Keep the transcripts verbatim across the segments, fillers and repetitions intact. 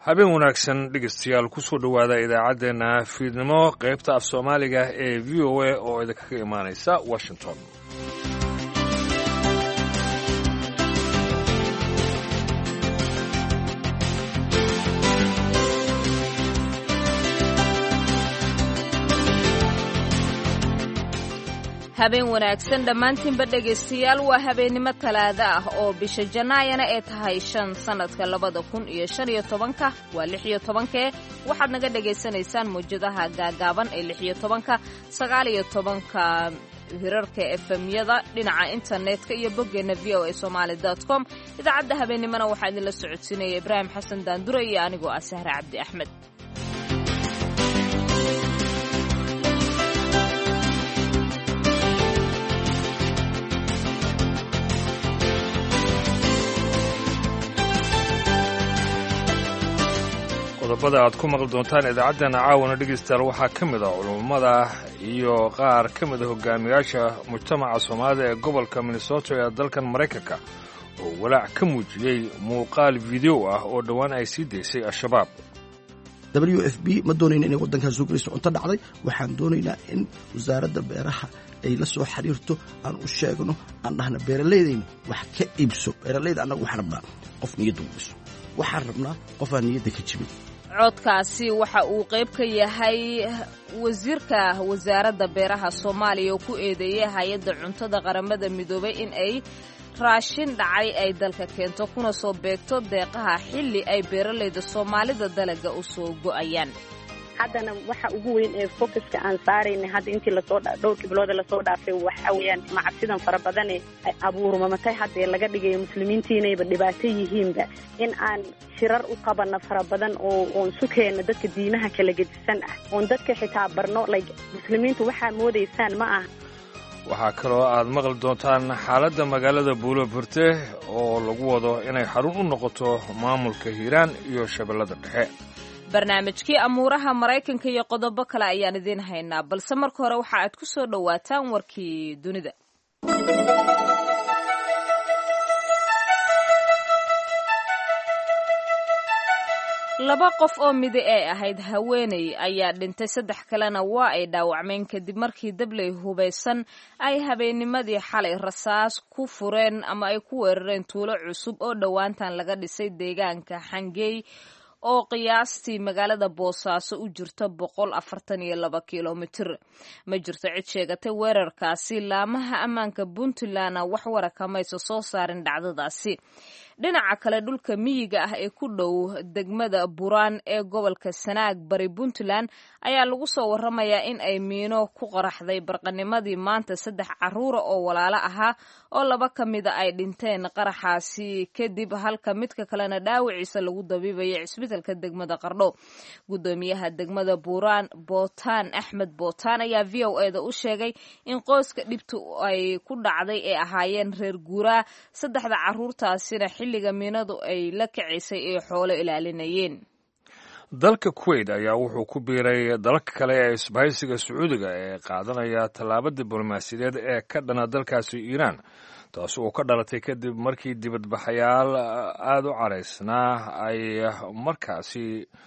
habeen wanaagsan dhegeystayaal kusoo dhowaada idaacaddeenna fiidnimo qaybta af soomaaliga ee v o a oo idinkaga imaanaysa washington. habeen wanaagsan dhammaantiinba dhegaystayaal waa habeennimo talaado ah oo bisha janaayana ee tahay shan sannadka labada kun iyo shan iyo tobanka waa lix iyo tobankee waxaad naga dhegaysanaysaan mawjadaha gaagaaban ee lix iyo tobanka sagaal iyo tobanka hirarka efemyada dhinaca internetka iyo boggeenna v o a somaali dot com idaacadda habeennimona waxaa idinla socodsiinaya ibraahim xasan daandure iyo anigoo ah sahre cabdi axmed. qodobada aad ku maqli doontaan idaacaddeenna caawana dhegaystayaal waxaa ka mid ah culummada iyo qaar ka mid a hogaamiyaasha mujtamaca soomaalida ee gobolka minnesota ee dalkan maraykanka oo walaac ka muujiyey muuqaal video ah oo dhowaan ay sii daysay al-shabaab. w f b ma doonayna inay waddankan soo gelayso cunto dhacday, waxaan doonaynaa in wasaaradda beeraha ay la soo xiriirto, aan u sheegno, aan dhahna beeralaydayna wax ka iibso. beeralayda annagu waxaan rabnaa qof niyadda u dhiso, waxaan rabnaa qof aan niyadda ka jibin. codkaasi waxa uu qayb ka yahay wasiirka wasaaradda beeraha soomaaliya oo ku eedeeyay hay-adda cuntada qaramada midoobay in ay raashin dhacay ay dalka keento kuna soo beegto deeqaha xilli ay beeralayda soomaalida dalaga u soo go'ayaan. haddana waxa ugu weyn ee focuska aan saaraynay hadda intii lasoo dhowrkii bilooda lasoo dhaafay waxa weeyaan macabsidan fara badan ee abuurmamatay hadda laga dhigayo muslimiintiinayba dhibaato yihiinba in aan shirar u qabano fara badan oo oon sukeena dadka diimaha kala gedisan ah oon dadka xitaa barno like muslimiintu waxaa moodaysaan ma aha. waxaa kaloo aad maqli doontaan xaaladda magaalada buuloburte oo lagu wado inay xarun u noqoto maamulka hiiraan iyo shabeellada dhexe. barnaamijkii amuuraha maraykanka iyo qodobo kale ayaan idiin haynaa, balse marka hore waxa aad ku soo dhowaataan warkii dunida. laba qof oo midi ay ahayd haweeney ayaa dhintay, saddex kalena waa ay dhaawacmeen kadib markii dabley hubaysan ay habeennimadii xalay rasaas ku fureen ama ay ku weerareen tuulo cusub oo dhowaantan laga dhisay deegaanka xangeey oo qiyaastii magaalada boosaaso u jirta boqol afartan iyo laba kilomitir. ma jirto cid sheegatay weerarkaasi, laamaha ammaanka puntlandna wax wara kamayso soo saarin dhacdadaasi. dhinaca kale dhulka miyiga ah ee ku dhow degmada buraan ee gobolka sanaag bari puntland ayaa lagu soo waramayaa in ay miino ku qaraxday barqanimadii maanta saddex caruura oo walaalo ahaa oo laba ka mida ay dhinteen qaraxaasi kadib halka midka kalena dhaawiciisa lagu dabiibaya cisbitaalka degmada qardho. gudoomiyaha degmada buraan bootaan axmed bootaan ayaa v o e da u sheegay in qoyska dhibtu ay ku dhacday ay ahaayeen reer guuraa, saddexda caruurtaasina xilliga miinadu ay la kacisay ee xoolo ilaalinayeen. dalka kuwait ayaa wuxuu ku biiray dalalka kale ee isbahaysiga sacuudiga ee qaadanaya tallaabo diblomaasiyadeed ee ka dhana dalkaasi iiraan, taas oo ka dhalatay kadib markii dibadbaxayaal aada u caraysnaa ay markaasi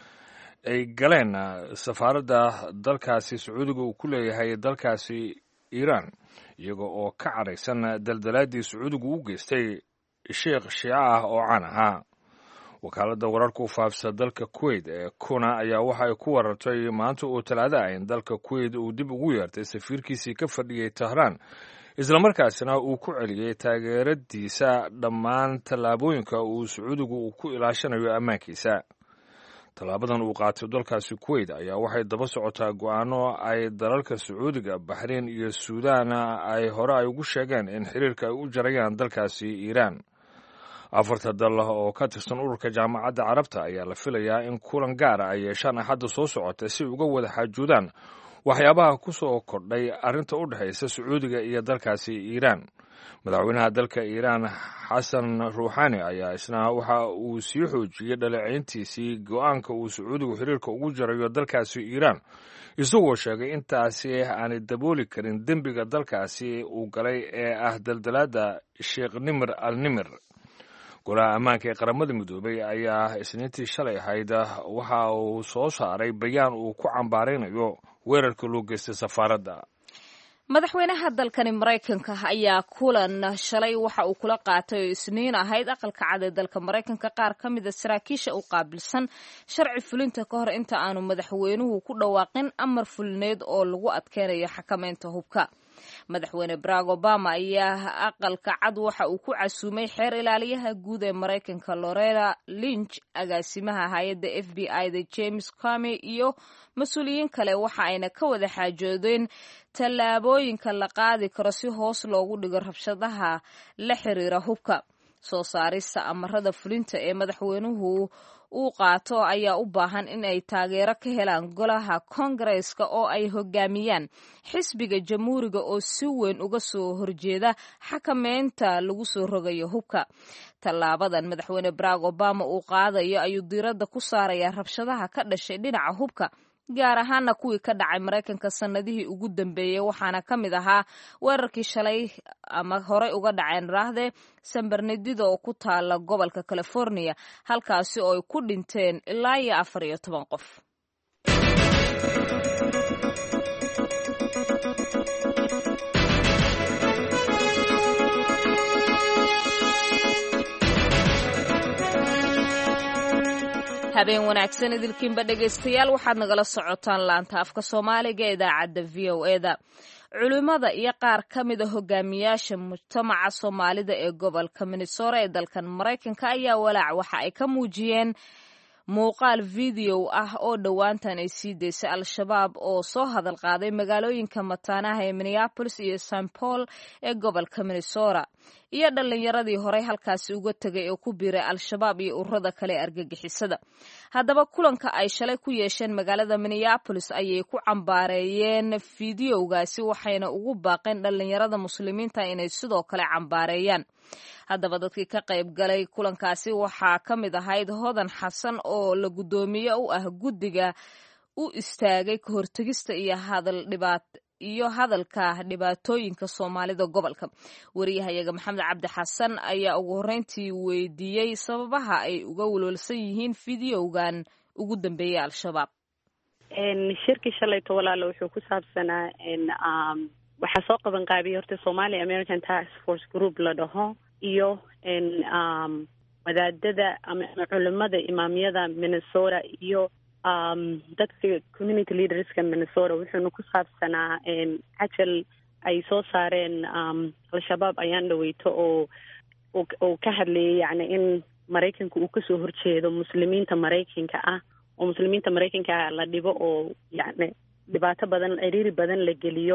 ay galeen safaaradda dalkaasi sacuudiga uu ku leeyahay dalkaasi iiraan, iyaga oo ka caraysan daldalaadii sacuudigu u geystay sheekh shiico ah oo caan ahaa. wakaaladda wararka u faafisa dalka kuwait ee kuna ayaa waxa ay ku warartay maanta oo talaado ah in dalka kuwait uu dib ugu yeertay safiirkiisii ka fadhiyey tahraan, islamarkaasina uu ku celiyey taageeradiisa dhammaan tallaabooyinka uu sacuudigu uu ku ilaashanayo ammaankiisa. tallaabadan uu qaatay dalkaasi kuwait ayaa waxay daba socotaa go'aano ay dalalka sacuudiga, baxrayn iyo suudaan ay hore ay ugu sheegeen in xiriirka ay u jarayaan dalkaasi iiraan. afarta dal oo ka tirsan ururka jaamacadda carabta ayaa la filayaa in kulan gaara ay yeeshaan axadda soo socota si uga wada xaajoodaan waxyaabaha ku soo kordhay arrinta u dhexaysa sacuudiga iyo dalkaasi iiraan. madaxweynaha dalka iiraan xasan ruuxaani ayaa isna waxa uu sii xoojiyey dhaleecayntiisii go'aanka uu sacuudigu xiriirka ugu jarayo dalkaasi iiraan, isagoo sheegay intaasi aanay dabooli karin dembiga dalkaasi uu galay ee ah daldalaadda sheekh nimir al nimir. golaha ammaanka ee qaramada midoobay ayaa isniintii shalay ahayd waxa uu soo saaray bayaan uu ku cambaaraynayo weerarka loo geystay safaaradda. madaxweynaha dalkani maraykanka ayaa kulan shalay waxa uu kula qaatay oo isniin ahayd aqalka cad ee dalka maraykanka qaar ka mida saraakiisha u qaabilsan sharci fulinta ka hor inta aanu madaxweynuhu ku dhawaaqin amar fulineed oo lagu adkeynayo xakameynta hubka. madaxweyne barack obama ayaa aqalka cad waxa uu ku casuumay xeer ilaaliyaha guud ee maraykanka loretta lynch, agaasimaha hay-adda f b i-da james comey iyo mas-uuliyiin kale waxa ayna ka wada xaajoodeen tallaabooyinka la qaadi karo si hoos loogu dhigo rabshadaha la xiriira hubka. soo saarista amarada fulinta ee madaxweynuhu uu qaato ayaa u baahan in ay taageero ka helaan golaha koongareeska oo ay hogaamiyaan xisbiga jamhuuriga oo si weyn uga soo horjeeda xakameynta lagu soo rogayo hubka. tallaabadan madaxweyne barack obama uu qaadayo ayuu diiradda ku saarayaa rabshadaha ka dhashay dhinaca hubka, gaar ahaana kuwii ka dhacay maraykanka sanadihii ugu dambeeyey, waxaana ka mid ahaa weerarkii shalay ama horey uga dhaceen raahde San Bernardino oo ku taala gobolka California, halkaasi oo ay ku dhinteen ilaa iyo afar iyo toban qof. habeen wanaagsan idilkiinba dhegaystayaal, waxaad nagala socotaan laanta afka soomaaliga ee idaacadda v o e-da. culimada iyo qaar ka mida hogaamiyaasha mujtamaca soomaalida ee gobolka Minnesota ee dalkan Maraykanka ayaa walaac waxa ay ka muujiyeen muuqaal video ah oo dhowaantan ay sii daysay al-shabaab oo soo hadal qaaday magaalooyinka mataanaha ee Minneapolis iyo Saint Paul ee gobolka Minnesota iyo dhalinyaradii horey halkaasi uga tegay oo ku biiray al-shabaab iyo ururada kale argagixisada. haddaba kulanka ay shalay ku yeesheen magaalada Minneapolis ayay ku cambaareeyeen fiidiyowgaasi, waxayna ugu baaqeen dhalinyarada muslimiinta inay sidoo kale cambaareeyaan. haddaba dadkii ka qayb galay kulankaasi waxaa ka mid ahayd Hodan Xasan oo la guddoomiye u ah guddiga u istaagay ka hortagista iyo hadal dhibaat iyo hadalka dhibaatooyinka Soomaalida gobolka. wariyahayaga Maxamed Cabdi Xasan ayaa ugu horreyntii weydiiyey sababaha ay uga walwalsan yihiin fiidiyowgan ugu dambeeyay al-shabaab. shirkii shalayto walaalo wuxuu ku saabsanaa waxaa soo qaban qaabiyay horta Somali American Task Force Group la dhaho iyo wadaadada ama culimada imaamiyada Minnesota iyo dadka community leaderska Minnesota. wuxuuna ku saabsanaa ajal ay soo saareen al-shabaab ayaan dhaweyto oo oo ka hadlayay yani in Maraykanka uu kasoo horjeedo muslimiinta Maraykanka ah oo muslimiinta Maraykanka la dhibo oo yani dhibaato badan ciriiri badan la geliyo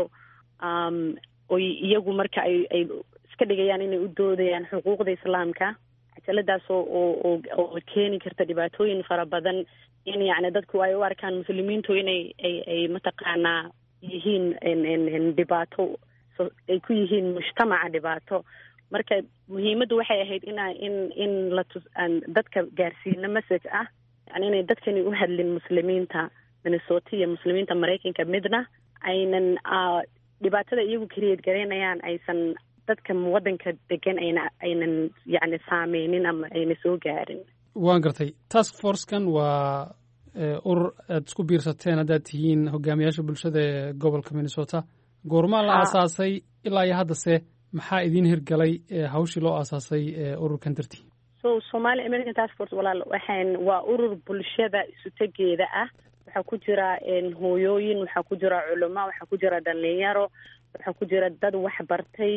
oo iyagu marka ay ay iska dhigayaan inay u doodayaan xuquuqda islaamka. ajaladaas oo oo keeni karta dhibaatooyin fara badan in yani dadku ay u arkaan muslimiintu inay ay ay mataqaanaa yihiin dhibaato ay ku yihiin mujtamaca dhibaato. marka muhiimaddu waxay ahayd in in in la dadka gaarsiino message ah yani inay dadkani u hadlin muslimiinta Minnesota iyo muslimiinta Maraykanka midna aynan dhibaatada iyagu create gareynayaan aysan dadka wadanka degan ayna aynan yani saameynin ama ayna soo gaarin. waan gartay. task force-kan waa urur aad isku biirsateen haddaad tihiin hogaamiyaasha bulshada ee gobolka Minnesota. goormaa la aasaasay ilaa iyo haddase maxaa idin hirgalay hawshii loo aasaasay ururkan dartii? so Somali American Task Force walaal waxaan waa urur bulshada isu tegeeda ah. waxaa ku jira hooyooyin, waxaa ku jira culimo, waxaa ku jira dhalinyaro, waxaa ku jira dad wax bartay,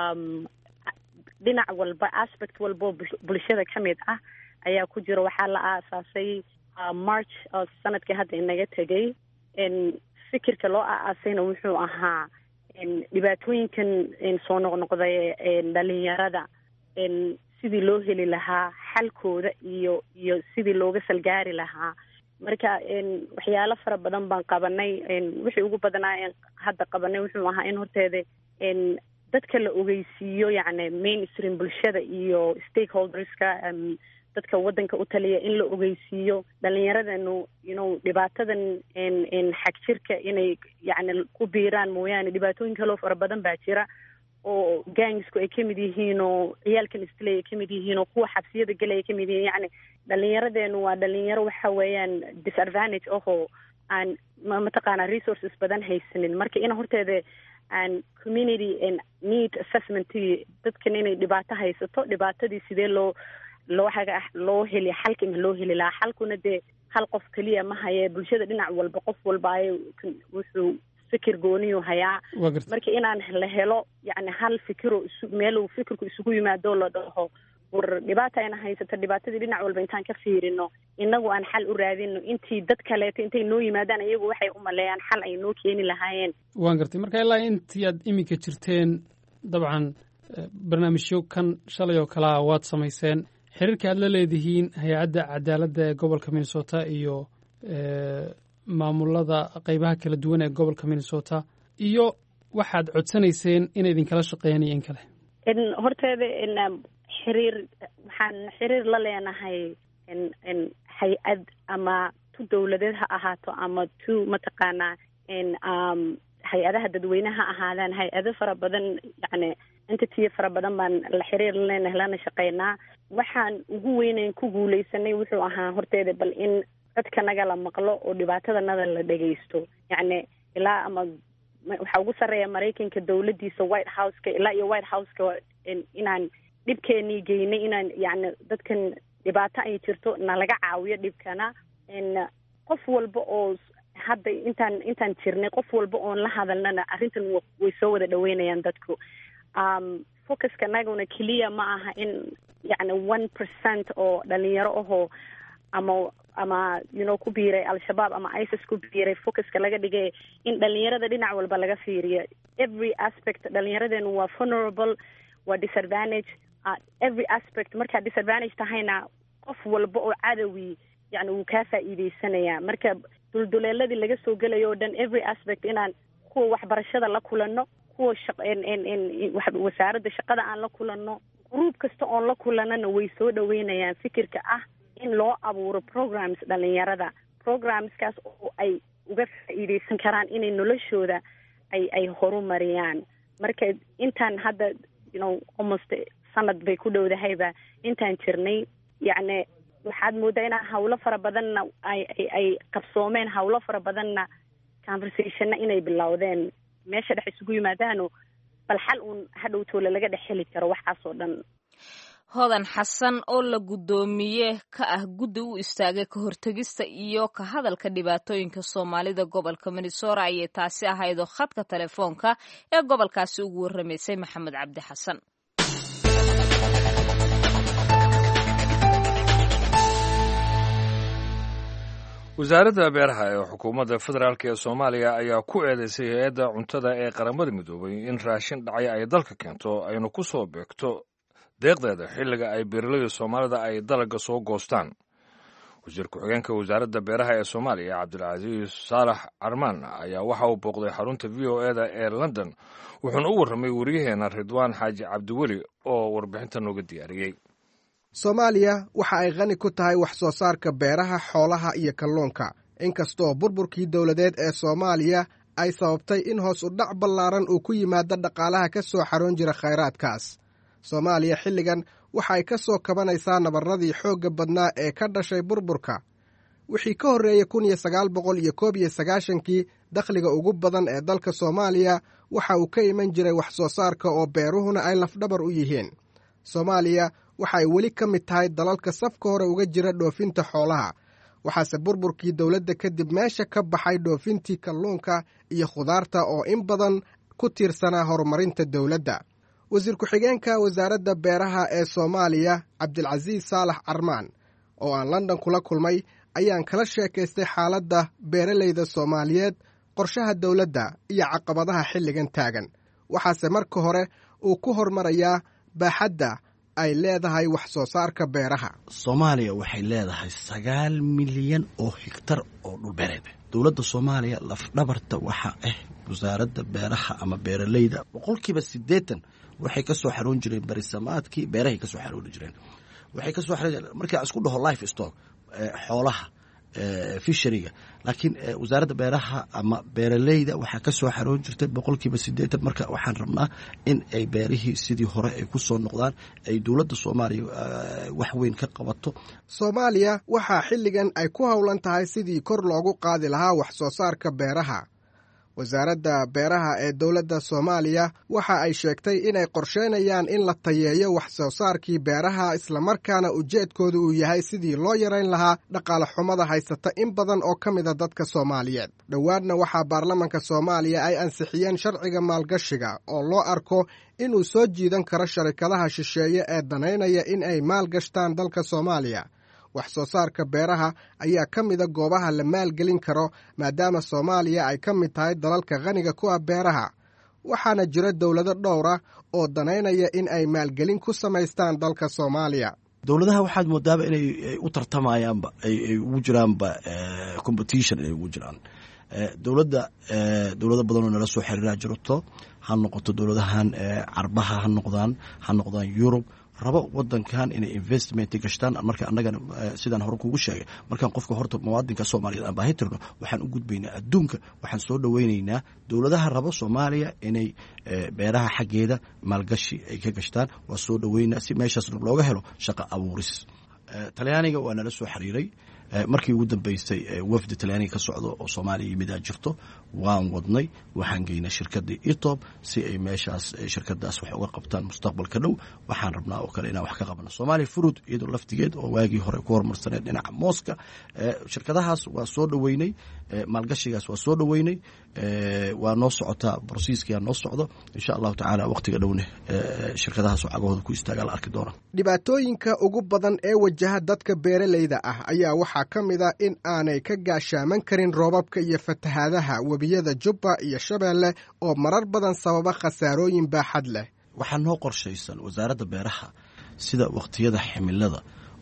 dhinac walba aspect walbo bulshada ka mid ah ayaa ku jira. waxaa la aasaasay March sanadkii hadda inaga tegay. fikirka loo aasaasayna wuxuu ahaa dhibaatooyinkan soo noqnoqday dhalinyarada sidii loo heli lahaa xalkooda iyo iyo sidii looga salgaari lahaa. marka waxyaalo fara badan baan qabanay. wixii ugu badanaa hadda qabanay wuxuu ahaa in horteeda dadka la ogeysiiyo yani mainstream bulshada iyo stakeholderska dadka wadanka u taliya in la ogeysiiyo dhalinyaradanu you know dhibaatadan xag jirka inay yani ku biiraan mooyaane dhibaatooyin kaloo fara badan baa jira oo gangsku ay kamid yihiin oo ciyaalkan istilay ay kamid yihiin oo kuwa xabsiyada galay ay kamid yihiin yacni dhalinyaradeenu waa dhalinyaro waxa weeyaan disadvantage ahoo aan mataqaanaa resources badan haysanin marka ina horteeda aan community and need assessmentii dadkan inay dhibaato haysato dhibaatadii sidee loo loo haga loo heli xalka in loo heli lahaa xalkuna dee hal qof keliya ma haye bulshada dhinac walba qof walba ay wuxuu fikir gooniyu hayaa marka inaan la helo yacni hal fikiro meel uu fikirku isugu yimaado la dhaho war dhibaata ayna haysato dhibaatadii dhinac walba intaan ka fiirino inagu aan xal u raadino intii dad kaleeto intay noo yimaadaan iyagu waxay u maleeyaan xal ay noo keeni lahaayeen waan gartay marka ilaa intii aad iminka jirteen dabcan barnaamijyo kan shalay oo kalea waad samayseen xiriirka aad la leedihiin hay-adda cadaaladda ee gobolka minnesota iyo maamulada qaybaha kala duwan ee gobolka minnesota iyo waxaad codsanayseen inay idinkala shaqeeyaan iyo in kale horteeda xiriir waxaan xiriir la leenahay hay-ad ama tu dawladeed ha ahaato ama tu mataqaanaa hay-adaha dadweyneha ahaadaan hay-ado fara badan yacni entity fara badan baan la xiriir la leenahay lana shaqeynaa waxaan ugu weynayn ku guulaysanay wuxuu ahaa horteeda bal in dadka naga la maqlo oo dhibaatadanada la dhegaysto yacni ilaa ama waxaa ugu sarreeya maraykanka dawladdiisa white houseka ilaa iyo white houseka inaan dhibkeenii geynay inaan yacni dadkan dhibaato ay jirto na laga caawiyo dhibkana qof walba oo hadda intaan intaan jirnay qof walba oon la hadalnana arrintan way soo wada dhaweynayaan dadku focuska naguna keliya ma aha in yacni one percent oo dhalinyaro ahoo ama ama you know ku biiray al-shabaab ama isis ku biiray focuska laga dhigay in dhalinyarada dhinac walba laga fiiriyo every aspect dhalinyaradeenu waa vulnerable waa disadvantage uh, every aspect markaa disadvantage tahayna qof walba oo cadowi yacni wuu kaa faa'iidaysanayaa marka dulduleeladii laga soo gelayo o dhan every aspect inaan kuwa waxbarashada la kulanno kuwa shaq wasaaradda shaqada aan la kulanno gruub kasta oon la kulanana way soo dhaweynayaan fikirka ah in loo abuuro programs dhalinyarada programskaas oo ay uga faa'iidaysan karaan inay noloshooda ay ay horumariyaan marka intaan hadda you know almost sanad bay ku dhowdahayba intaan jirnay yacni waxaad moodaa inaa hawlo fara badanna ay ay ay qabsoomeen hawlo fara badanna conversationna inay bilowdeen meesha dhex isugu yimaadaano bal xal uun hadhow toole laga dhex heli karo waxaas oo dhan hodan xasan oo la guddoomiye ka ah guddi u istaagay ka hortegista iyo ka hadalka dhibaatooyinka soomaalida gobolka minnesota ayay taasi ahaydoo khadka telefoonka ee gobolkaasi ugu warramaysay maxamed cabdi xasan wasaaradda beeraha ee xukuumadda federaalk ee soomaaliya ayaa ku eedeysay hay-adda cuntada ee qaramada midoobay in raashin dhacay ay dalka keento aynu ku soo beegto deeqdeeda xilliga ay beeralayda soomaalida ay dalaga soo goostaan wasiir ku-xigeenka wasaaradda beeraha ee soomaaliya cabdilcasiis saalax carmaan ayaa waxa uu booqday xarunta v o eda ee london wuxuuna u warramay wariyaheena ridwaan xaaji cabdiweli oo warbixinta nooga diyaariyey soomaaliya waxa ay qani ku tahay wax soo saarka beeraha xoolaha iyo kalluunka inkastoo burburkii dowladeed ee soomaaliya ay sababtay in hoos u dhac ballaaran uu ku yimaado dhaqaalaha ka soo xaroon jira khayraadkaas soomaaliya xilligan waxa ay ka soo kabanaysaa nabarradii xoogga badnaa ee ka dhashay burburka wixii ka horreeyey kun iyo sagaal boqol iyo koob iyo sagaashankii dakhliga ugu badan ee dalka soomaaliya waxa uu ka iman jiray wax soo saarka oo beeruhuna ay lafdhabar u yihiin soomaaliya waxa ay weli ka mid tahay dalalka safka hore uga jira dhoofinta xoolaha waxaase burburkii dowladda kadib meesha ka baxay dhoofintii kalluunka iyo khudaarta oo in badan ku tiirsanaa horumarinta dowladda wasiir ku-xigeenka wasaaradda beeraha ee soomaaliya cabdilcasiis saalax carmaan oo aan london kula kulmay ayaan kala sheekaystay xaaladda beeralayda soomaaliyeed qorshaha dowladda iyo caqabadaha xilligan taagan waxaase marka hore uu ku hormarayaa baaxadda ay leedahay wax soo saarka beeraha soomaaliya waxay leedahay sagaal milyan oo higtar oo dhulbeereed dowladda soomaaliya lafdhabarta waxaa ah wasaaradda beeraha ama beeralayda boqolkiiba siddeetan waxay ka soo xaroon jireen barisamaadkii beerahay ka soo xarooni jireen waxay ka soo xaroon markaa isku dhaho life stock xoolaha fishariga laakiin wasaaradda beeraha ama beeraleyda waxaa ka soo xaroon jirtay boqolkiiba siddeetan marka waxaan rabnaa in ay beerihii sidii hore ay ku soo noqdaan ay dowladda soomaaliya wax weyn ka qabato. soomaaliya waxaa xilligan ay ku howlan tahay sidii kor loogu qaadi lahaa wax soo saarka beeraha. wasaaradda beeraha ee dowladda soomaaliya waxa ay sheegtay inay qorsheynayaan in la tayeeyo wax soo saarkii beeraha islamarkaana ujeedkooda uu yahay sidii loo yarayn lahaa dhaqaale xumada haysata in badan oo ka mida dadka soomaaliyeed. dhowaadna waxaa baarlamanka soomaaliya ay ansixiyeen sharciga maalgashiga oo loo arko inuu soo jiidan karo sharikadaha shisheeye ee danaynaya in ay maalgashtaan dalka soomaaliya. wax soo saarka beeraha ayaa ka mida goobaha la maalgelin karo maadaama soomaaliya ay ka mid tahay dalalka khaniga ku ah beeraha. waxaana jira dowlado dhowra oo danaynaya in ay maalgelin ku samaystaan dalka soomaaliya. dowladaha waxaad moodaaba inay u tartamayaanba ay ugu jiraanba competition inay ugu jiraan. dowladda dowlado badanoo nala soo xiriiraa jirto ha noqoto dowladahan carbaha ha noqdaan ha noqdaan yurub rabo wadankan inay investment gashtaan. marka annagana sidaan hore kugu sheegay markaan qofka horta muwaadinka soomaaliyeed aan baahi tirno waxaan u gudbaynaa adduunka waxaan soo dhoweynaynaa dowladaha rabo soomaaliya inay beeraha xaggeeda maalgashi ay ka gashtaan waa soo dhoweynaa si meeshaas looga helo shaqo abuuris. talyaaniga waa nala soo xiriiray markii ugu dambeysay wafdi talyaaniga ka socdo oo soomaaliya yimidaa jirto waan wadnay waxaan geynay shirkadii etob si ay meeshaas shirkadaas wax uga qabtaan mustaqbalka dhow. waxaan rabnaa oo kale inaan wax ka qabno soomaaliya fruit iyadoo laftigeed oo waagii hore ku horumarsaneed dhinaca mooska. shirkadahaas waa soo dhoweynay maalgashigaas waa soo dhoweynay waa noo socotaa brosiiskia noo socdo insha allahu tacaala waqtiga dhowne shirkadahaas oo cagahooda ku istaagaa la arki doona. dhibaatooyinka ugu badan ee wajaha dadka beeraleyda ah ayaa waxaa ka mid a in aanay ka gaashaaman karin roobabka iyo fatahaadaha webiyada jubba iyo shabeelle oo marar badan sababa khasaarooyin baaxad leh. waxaa noo qorshaysan wasaaradda beeraha sida waqtiyada ximilada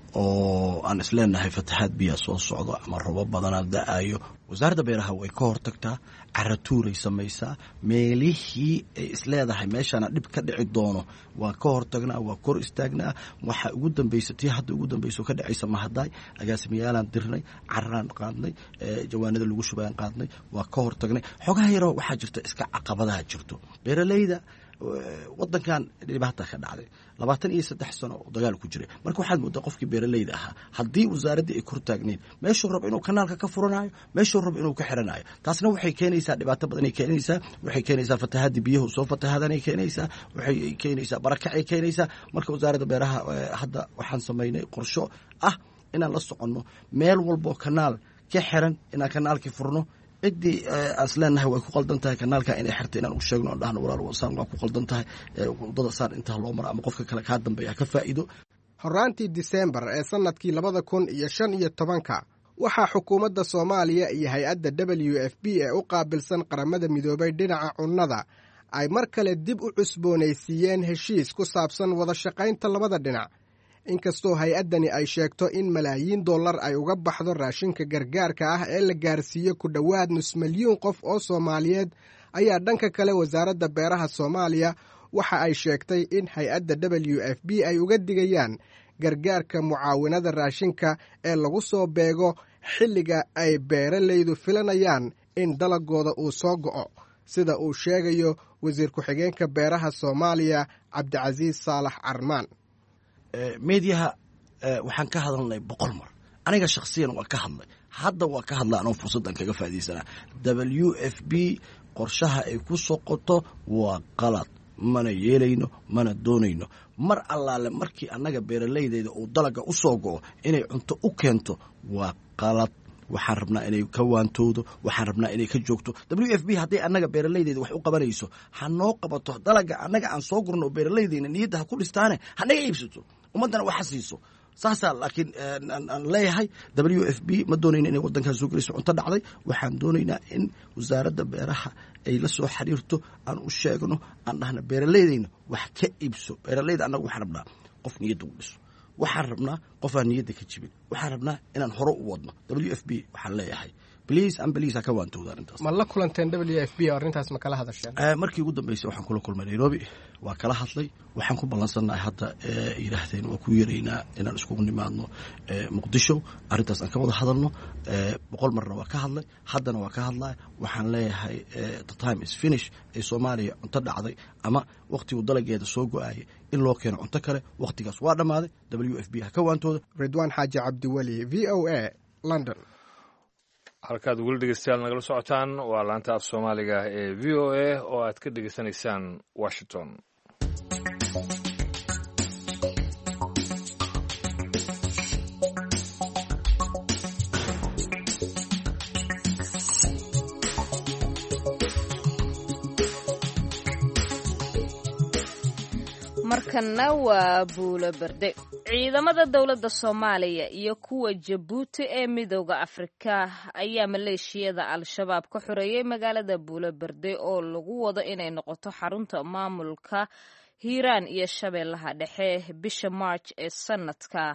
oo aan isleenahay fatahaad biyaa soo socdo ama robo badanaa da-ayo wasaaradda beeraha way ka hortagtaa caratuuray samaysaa meelihii ay isleedahay meeshaana dhib ka dhici doono waa ka hortagnaa waa kor istaagnaa. waxa ugu dambaysa tii hadda ugu dambayso ka dhacaysa mahadaay agaasimiyaalaan dirnay cararaan qaadnay jawaanada lagu shubayaan qaadnay waa ka hortagnay. xogaha yaroo waxaa jirta iska caqabadaha jirto beeraleyda wadankan dhibaata ka dhacday labaatan iyo saddex sano oo dagaal ku jiray marka waxaad moodaa qofkii beeraleyda ahaa haddii wasaaraddii ay kor taagnayn meeshuu rabo inuu kanaalka ka furanayo meeshuu rabo inuu ka xiranayo taasna waxay keenaysaa dhibaato badanay keenaysaa waxay keenaysaa fatahaadii biyahu soo fatahadanay keenaysaa waxay keenaysaa barakacay keenaysaa. marka wasaaradda beeraha hadda waxaan samaynay qorsho ah inaan la soconno meel walboo kanaal ka xiran inaan kanaalkii furno. ciddii aas leenahay way ku qaldan tahay kanaalka inay xirta inaan u sheegno oon dhahno walaal wasaan waa ku qaldan tahay waddada saan intaa loo mara ama qofka kale kaa dambeeya ka faa'iido. horraantii diseembar ee sannadkii labada kun iyo shan iyo tobanka waxaa xukuumadda soomaaliya iyo hay-adda w f b ee u qaabilsan qaramada midoobay dhinaca cunnada ay mar kale dib u cusboonaysiiyeen heshiis ku saabsan wada shaqaynta labada dhinac. inkastoo hay-addani ay sheegto in malaayiin dollar ay uga baxdo raashinka gargaarka ah ee la gaarsiiyo ku dhowaad nus milyuun qof oo soomaaliyeed ayaa dhanka kale wasaaradda beeraha soomaaliya waxa ay sheegtay in hay-adda w f b ay uga digayaan gargaarka mucaawinada raashinka ee lagu soo beego xilliga ay beeraleydu filanayaan in dalagooda uu soo go'o sida uu sheegayo wasiir ku-xigeenka beeraha soomaaliya cabdicasiis saalax carmaan. mediaha waxaan ka hadalnay boqol mar aniga shakhsiyan waa ka hadlay hadda waa ka hadla anoo fursaddan kaga faa'iidaysanaa. w f b qorshaha ay ku soqoto waa qalad mana yeelayno mana doonayno. mar allaale markii annaga beeralaydeyda uu dalaga u soo go'o inay cunto u keento waa qalad. waxaan rabnaa inay ka waantoodo waxaan rabnaa inay ka joogto. w f b hadday annaga beeralaydeyda wax u qabanayso ha noo qabato dalaga annaga aan soo gurno oo beeralaydeyna niyadda ha ku dhistaane ha naga iibsato ummaddana waxa siiso saasaa. laakiin aan leeyahay w f b ma doonayna inay wadankan soo gelayso cunto dhacday. waxaan doonaynaa in wasaaradda beeraha ay la soo xiriirto aan u sheegno aan dhahna beeralaydeyna wax ka iibso. beeralayda annaga waxaan rabnaa qof niyadda u dhiso waxaan rabnaa qofaan niyadda ka jibin waxaan rabnaa inaan hore u wadno. w f b waxaan leeyahay please and please ha ka waantooda arrintaas. ma la kulanteen W F P arrintaas ma kala hadasheen? markii ugu dambeysay waxaan kula kulmay Nairobi, waa kala hadlay, waxaan ku ballansanahay hadda yiraahdeen waa ku yareynaa inaan iskugu nimaadno Muqdisho, arrintaas aan ka wada hadalno. boqol marna waa ka hadlay, haddana waa ka hadlay. waxaan leeyahay the time is finished. ee Soomaaliya cunto dhacday ama waqtigu dalageeda soo go'ayay in loo keeno cunto kale, waqtigaas waa dhammaaday. W F P ha ka waantooda. Ridwaan Xaaji Cabdiweli, V O A, London. halkaad weli dhegeystayaal nagala socotaan waa laanta af Soomaaliga ee V O A oo aad ka dhegeysanaysaan Washington. markana waa Buulo Berde. ciidamada dawladda Soomaaliya iyo kuwa Jabuuti ee midowga Afrika ayaa maleeshiyada al-shabaab ka xoreeyay magaalada Buulo Berde oo lagu wado inay noqoto xarunta maamulka Hiiraan iyo Shabeellaha Dhexe bisha March ee sanadka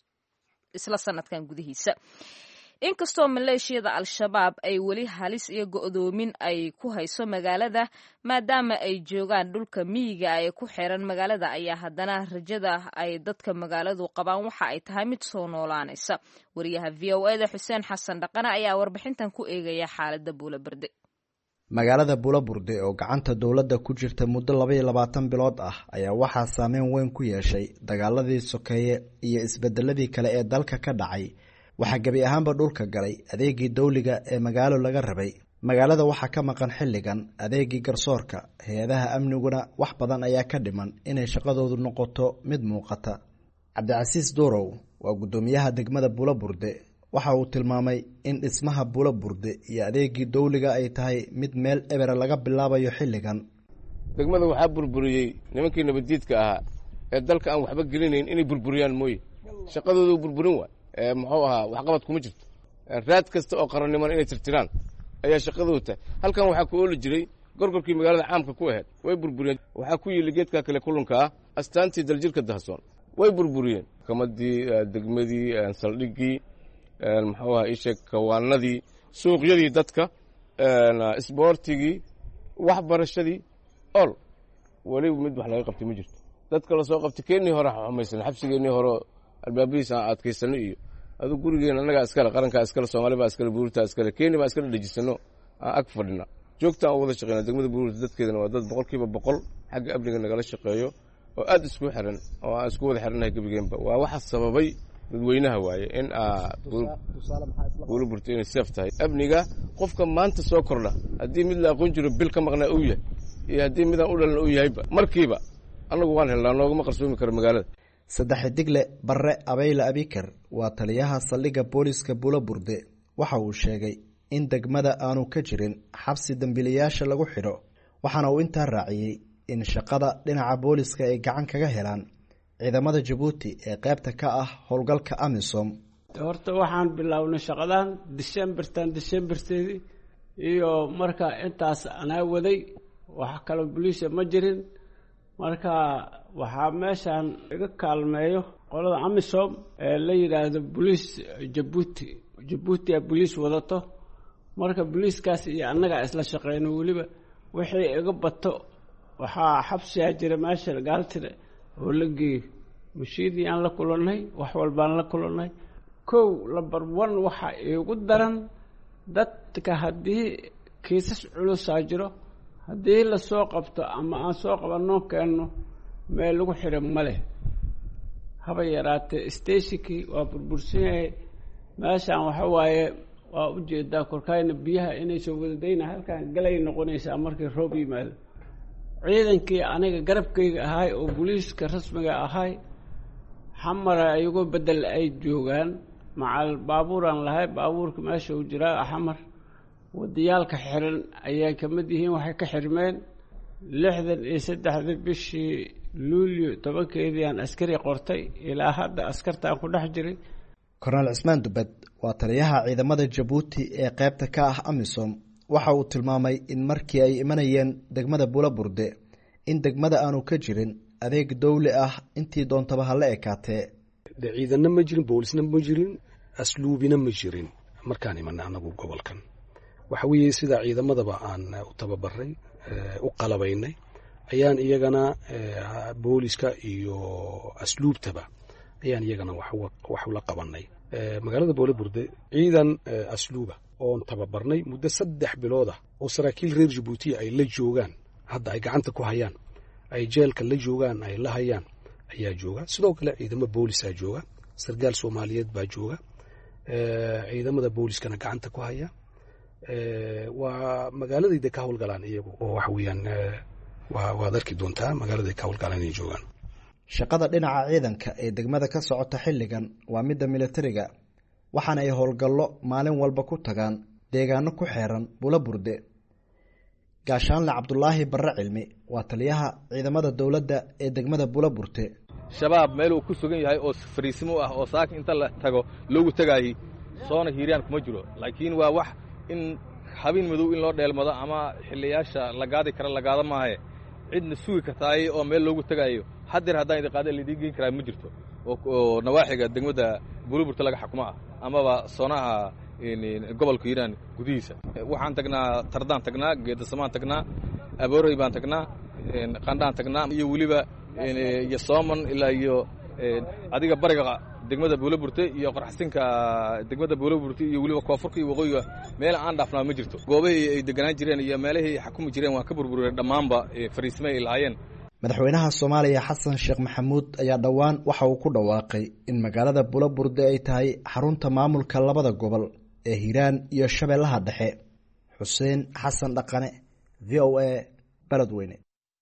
isla sanadkan gudihiisa. inkastoo maleeshiyada al-shabaab ay weli halis iyo go'doomin ay ku hayso magaalada maadaama ay joogaan dhulka miyiga ay ku xiran magaalada, ayaa haddana rajada ay dadka magaaladu qabaan waxa ay tahay mid soo noolaanaysa. wariyaha V O A da Xuseen Xasan Dhaqane ayaa warbixintan ku eegaya xaaladda Buulo Berde. magaalada Buulo Berde oo gacanta dawladda ku jirta muddo laba iyo labaatan bilood ah ayaa waxaa saameyn weyn ku yeeshay dagaaladii sokeeye iyo isbedeladii kale ee dalka ka dhacay. waxaa gebi ahaanba dhulka galay adeegii dawliga ee magaalo laga rabay. magaalada waxaa ka maqan xilligan adeegii garsoorka, hay-adaha amniguna wax badan ayaa ka dhiman inay shaqadoodu noqoto mid muuqata. Cabdicasiis Durow waa guddoomiyaha degmada Buulo Berde. waxa uu tilmaamay in dhismaha Buulo Berde iyo adeegii dawliga ay tahay mid meel ebera laga bilaabayo xilligan. degmada waxaa burburiyey nimankii nabadiidka ahaa ee dalka aan waxba gelinayn inay burburiyaan mooye shaqadoodu burburin waa muxuu ahaa waxqabad kuma jirto. raad kasta oo qaranniman inay tirtiraan ayaa shaqadoodu tahay. halkan waxaa ku ooli jiray gorgorkii magaalada caamka ku ahayd, way burburiyeen. waxaa ku yili geedka kale kulunka ah astaantii daljirka dahsoon, way burburiyeen. kamadii degmadii saldhigii muxuu ahaa isheeg kawaanadii, suuqyadii dadka, isboortigii, waxbarashadii, ol weliba mid wax laga qabtay ma jirto. dadka lasoo qabtay keenii hore xumaysan, xabsigeenii hore albaabadiisa aan adkaysano iyo adu gurigeena annagaa iskale, qarankaa iskale, Soomaali baa iskale, buurtaa iskale, Kenya baa iskale dhejisano aan ag fadhina. joogta aan wada shaqeyna degmada Buurta dadkeedana waa dad boqolkiiba boqol xagga amniga nagala shaqeeyo oo aad isku xiran oo aan isku wada xiranahay gebigeenba. waa waxa sababay dadweynaha waaye in Buulo Berde inay safe tahay. amniga qofka maanta soo kordha haddii mid la aqoon jiro bil ka maqnaa uu yahay iyo haddii midaan u dhalan uu yahayba markiiba annagu waan helnaa, noogama qarsoomi karo magaalada. saddex digle Barre Abeyle Abikar waa taliyaha saldhigga booliska Buulo Berde. waxa uu sheegay in degmada aanu ka jirin xabsi dambiilayaasha lagu xidho, waxaana uu intaa raaciyey in shaqada dhinaca booliska ay gacan kaga helaan ciidamada Jabuuti ee qaybta ka ah howlgalka AMISOM. horta waxaan bilownay shaqadan December-tan December-teedii iyo marka intaas anaa waday, wax kale booliska ma jirin. marka waxaa meeshan iga kaalmeeyo qolada AMISOM ee la yiraahdo Police Jabuuti. Jabuuti ay police wadato. marka police-kaas iyo annaga isla shaqeyno, waliba wixii iga bato waxaa xabsiga jira meesha gaaltire oo la geeyo. mashiidii aan la kulannay, wax walbaan la kulannay. kow number one waxa igu daran dadka haddii kiisas culus aa jiro, haddii la soo qabto ama aan soo qabanno keenno meel lagu xidho ma leh. haba yaraatee stationkii waa burbursan yahay. meeshaan waxa waaye waa u jeedaa korkayna biyaha inay soo wadadayna halkaan galay noqonaysaa markii roob yimaado. ciidankii aniga garabkayga ahay oo booliiska rasmiga ahay xamara ayagoo bedel ay joogaan, macal baabuuraan lahay, baabuurka meesha uu jiraa xamar. wadayaalka xiran ayay ka mid yihiin, waxay ka xirmeen lixdan iyo saddexdii bishii luulyo tobankeedii aan askari qortay, ilaa hadda askartaan ku dhex jiray. Korneyl Cismaan Dubad waa taliyaha ciidamada Jabuuti ee qaybta ka ah AMISOM. waxa uu tilmaamay in markii ay imanayeen degmada Buulo Berde in degmada aanu ka jirin adeeg dawli ah intii doontaba ha la ekaatee. ciidana ma jirin, boolisna ma jirin, asluubina ma jirin. markaan imanay annagu gobolkan waxa weeye sida ciidamadaba aan u tababaray u qalabaynay ayaan iyagana booliska iyo asluubtaba ayaan iyagana wax ula qabanay magaalada Boolaburde ciidan asluuba oon tababarnay muddo saddex bilood ah oo saraakiil reer Djibouti ay la joogaan hadda ay gacanta ku hayaan ay jeelka la joogaan ay la hayaan ayaa jooga sidoo kale ciidamada booliska jooga sargaal Soomaaliyeed baa jooga ciidamada booliskana gacanta ku haya waa magaaladayda ka howlgalaan iyagu oo wax weeyaan waa arki doontaa magaalada ka howlgalaan inay joogaan shaqada dhinaca ciidanka ee degmada ka socota xilligan waa midda militariga waxaana ay howlgallo maalin walba ku tagaan deegaano ku xeeran Boolaburde gaashaanle Cabdulaahi Barre Cilmi waa taliyaha ciidamada dawladda ee degmada Boolaburde shabaab meel uu ku sugan yahay oo fariisimo ah oo saaka inta la tago loogu tagayay soona hiiraan kuma jiro laakiin waa wax in habeen madow in loo dheelmado ama xiliyaasha la gaadi kara la gaado maahe cidna sugi kartaay oo meel loogu tagayo haddii haddaan idin qaada lidii geyn karaa ma jirto oo nawaaxiga degmada Boolaburde laga xukuma amaba soonaha gobolka Hiiraan gudihiisa waxaan tagnaa Tardaan tagnaa Geedasamaan tagnaa Abooray baan tagnaa Qandaan tagnaa iyo waliba iyo Sooman ilaa iyo adiga bariga degmada Boolaburde iyo qorxsinka degmada Boolaburde iyo waliba koonfurka iyo waqooyiga meel aan dhaafnaa ma jirto goobahii ay deganaan jireen iyo meelihii xukumi jireen waa ka burburay dhamaanba fariismay ilaayeen madaxweynaha Soomaaliya Xasan Sheekh Maxamuud ayaa dhawaan waxa uu ku dhawaaqay in magaalada Boolaburde ay tahay xarunta maamulka labada gobol ee Hiiraan iyo Shabeellaha Dhexe Xuseen Xasan Dhaqane V O A Beledweyne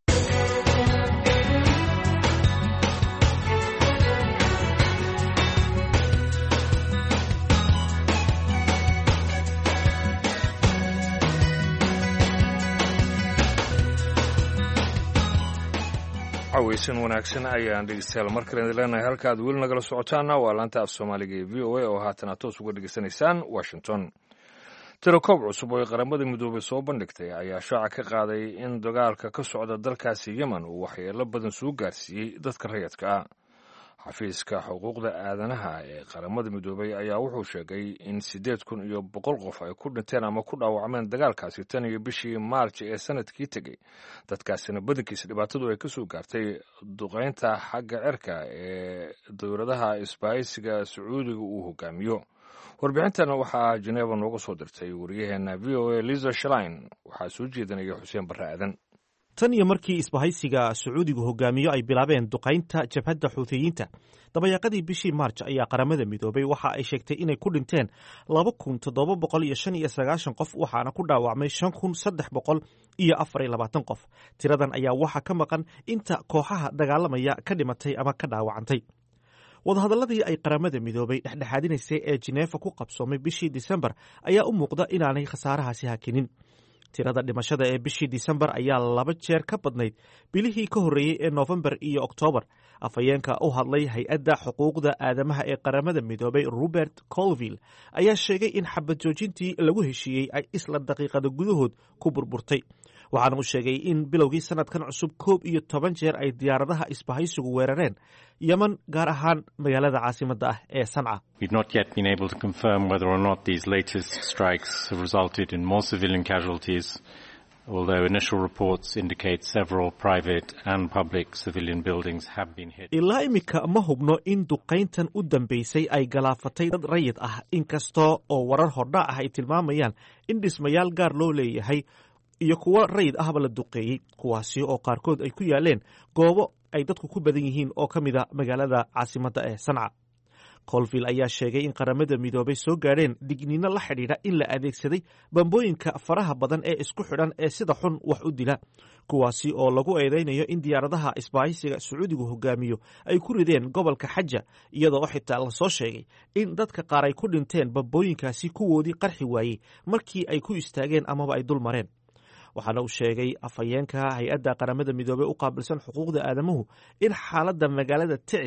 cawaysan wanaagsan ayaan dhegeystayaal mar kale idin leenahay halkaad weli nagala socotaana waa laanta af soomaaliga ee v o a oo haatan toos uga dhegeysanaysaan Washington tirakoob cusub oo qaramada midoobay soo bandhigtay ayaa shaaca ka qaaday in dagaalka ka socda dalkaasi Yemen uu waxyeello badan soo gaarsiiyey dadka rayidka ah xafiiska xuquuqda aadanaha ee qaramada midoobay ayaa wuxuu sheegay in siddeed kun iyo boqol qof ay ku dhinteen ama ku dhaawacmeen dagaalkaasi tan iyo bishii Maarch ee sanadkii tegay dadkaasina badankiisa dhibaatadu ay ka soo gaartay duqeynta xagga cirka ee dowladaha isbaahaysiga Sacuudiga uu hogaamiyo warbixintan waxaa Geneva nooga soo dirtay wariyaheena V O A Lisa Schlein waxaa soo jeedinaya Xuseen Barre Aadan tan iyo markii isbahaysiga Sacuudigu hogaamiyo ay bilaabeen duqaynta jabhadda Xuuthiyiinta dabayaaqadii bishii Maarch ayaa qaramada midoobay waxa ay sheegtay inay ku dhinteen laba kun toddoba boqol iyo shan iyo sagaashan qof waxaana ku dhaawacmay shan kun saddex boqol iyo afar iyo labaatan qof tiradan ayaa waxa ka maqan inta kooxaha dagaalamaya ka dhimatay ama ka dhaawacantay wadahadaladii ay qaramada midoobay dhexdhexaadinaysay ee Geneva ku qabsoomay bishii December ayaa u muuqda inaanay khasaarahaasi hakinin tirada dhimashada ee bishii December ayaa laba jeer ka badnayd bilihii ka horreeyay ee November iyo October afayeenka u hadlay hay-adda xuquuqda aadamaha ee qaramada midoobay Robert Colville ayaa sheegay in xabad joojintii lagu heshiiyey ay isla daqiiqada gudahood ku burburtay waxaana uu sheegay in bilowgii sanadkan cusub koob iyo toban jeer ay diyaaradaha isbahaysigu weerareen Yemen gaar ahaan magaalada caasimadda ah ee Sanca. We've not yet been able to confirm whether or not these latest strikes have resulted in more civilian casualties, although initial reports indicate several private and public civilian buildings have been hit. Ilaa imika ma hubno in duqayntan u dambeysay ay galaafatay dad rayid ah inkastoo oo warar hordhac ah ay tilmaamayaan in dhismayaal gaar loo leeyahay iyo kuwo rayid ahba la duqeeyey kuwaasi oo qaarkood ay ku yaaleen goobo ay dadku ku badan yihiin oo ka mid a magaalada caasimadda ee Sanca. Colville ayaa sheegay in qaramada midoobay soo gaareen digniino la xidhiidha in la adeegsaday bambooyinka faraha badan ee isku xidhan ee sida xun wax u dila kuwaasi oo lagu eedeynayo in diyaaradaha isbaahaysiga Sacuudigu hogaamiyo ay ku rideen gobolka Xaja iyadoo xitaa la soo sheegay in dadka qaar ay ku dhinteen bambooyinkaasi kuwoodii qarxi waayey markii ay ku istaageen amaba ay dul mareen waxaana uu sheegay afayeenka hay-adda qaramada midoobey u qaabilsan xuquuqda aadamuhu in xaaladda magaalada Ta'iz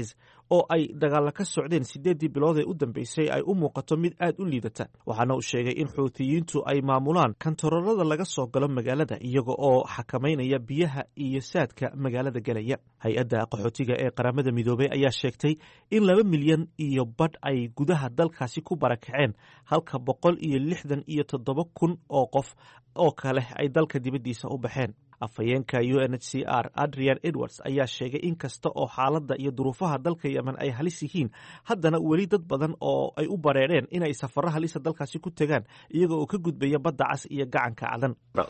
oo ay dagaalla ka socdeen siddeeddii bilood ee u dambeysay ay u muuqato mid aad u liidata waxaana uu sheegay in xuutiyiintu ay maamulaan kantaroolada laga soo galo magaalada iyaga oo xakamaynaya biyaha iyo saadka magaalada gelaya hay-adda qaxootiga ee qaramada midoobey ayaa sheegtay in laba milyan iyo badh ay gudaha dalkaasi ku barakaceen halka boqol iyo lixdan iyo toddoba kun oo qof oo kale ay dalka dibaddiisa u baxeen afhayeenka u n h c r adrian edwards ayaa sheegay in kasta oo xaaladda iyo duruufaha dalka yemen ay halis yihiin haddana weli dad badan oo ay u bareereen inay safaro halisa dalkaasi ku tegaan iyaga oo ka gudbaya badda cas iyo gacanka cadan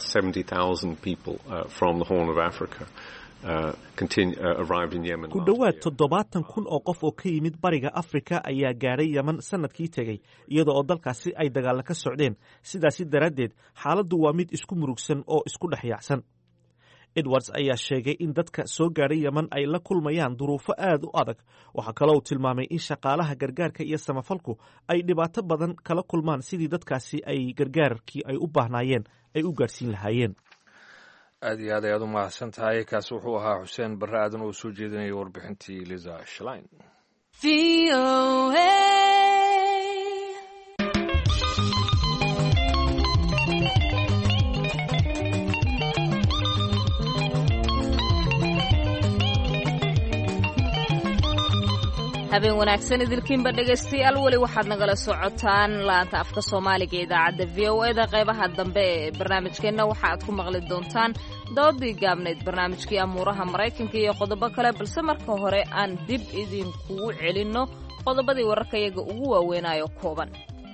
ku dhowaad toddobaatan kun oo qof oo ka yimid bariga afrika ayaa gaadhay yemen sanadkii tegey iyada oo dalkaasi ay dagaalla ka socdeen sidaasi daraaddeed xaaladdu waa mid isku murugsan oo isku dhex yaacsan edwards ayaa sheegay in dadka soo gaadhay yemen ay la kulmayaan duruufo aad u adag waxaa kaloo uu tilmaamay in shaqaalaha gargaarka iyo samafalku ay dhibaato badan kala kulmaan sidii dadkaasi ay gargaarkii ay u baahnaayeen ay u gaadhsiin lahaayeen aad iyo aad ayaad u mahadsan tahay kaasi wuxuu ahaa xuseen barre aadan oo soo jeedinayay warbixintii liza shlein habeen wanaagsan idilkiinba dhegaystayaal weli waxaad nagala socotaan laanta afka soomaaliga idaacadda v o eda qaybaha dambe ee barnaamijkeenna waxa aad ku maqli doontaan doodii gaabnayd barnaamijkii amuuraha maraykanka iyo qodobo kale balse marka hore aan dib idinkugu celinno qodobadii wararkayaga ugu waaweynayo kooban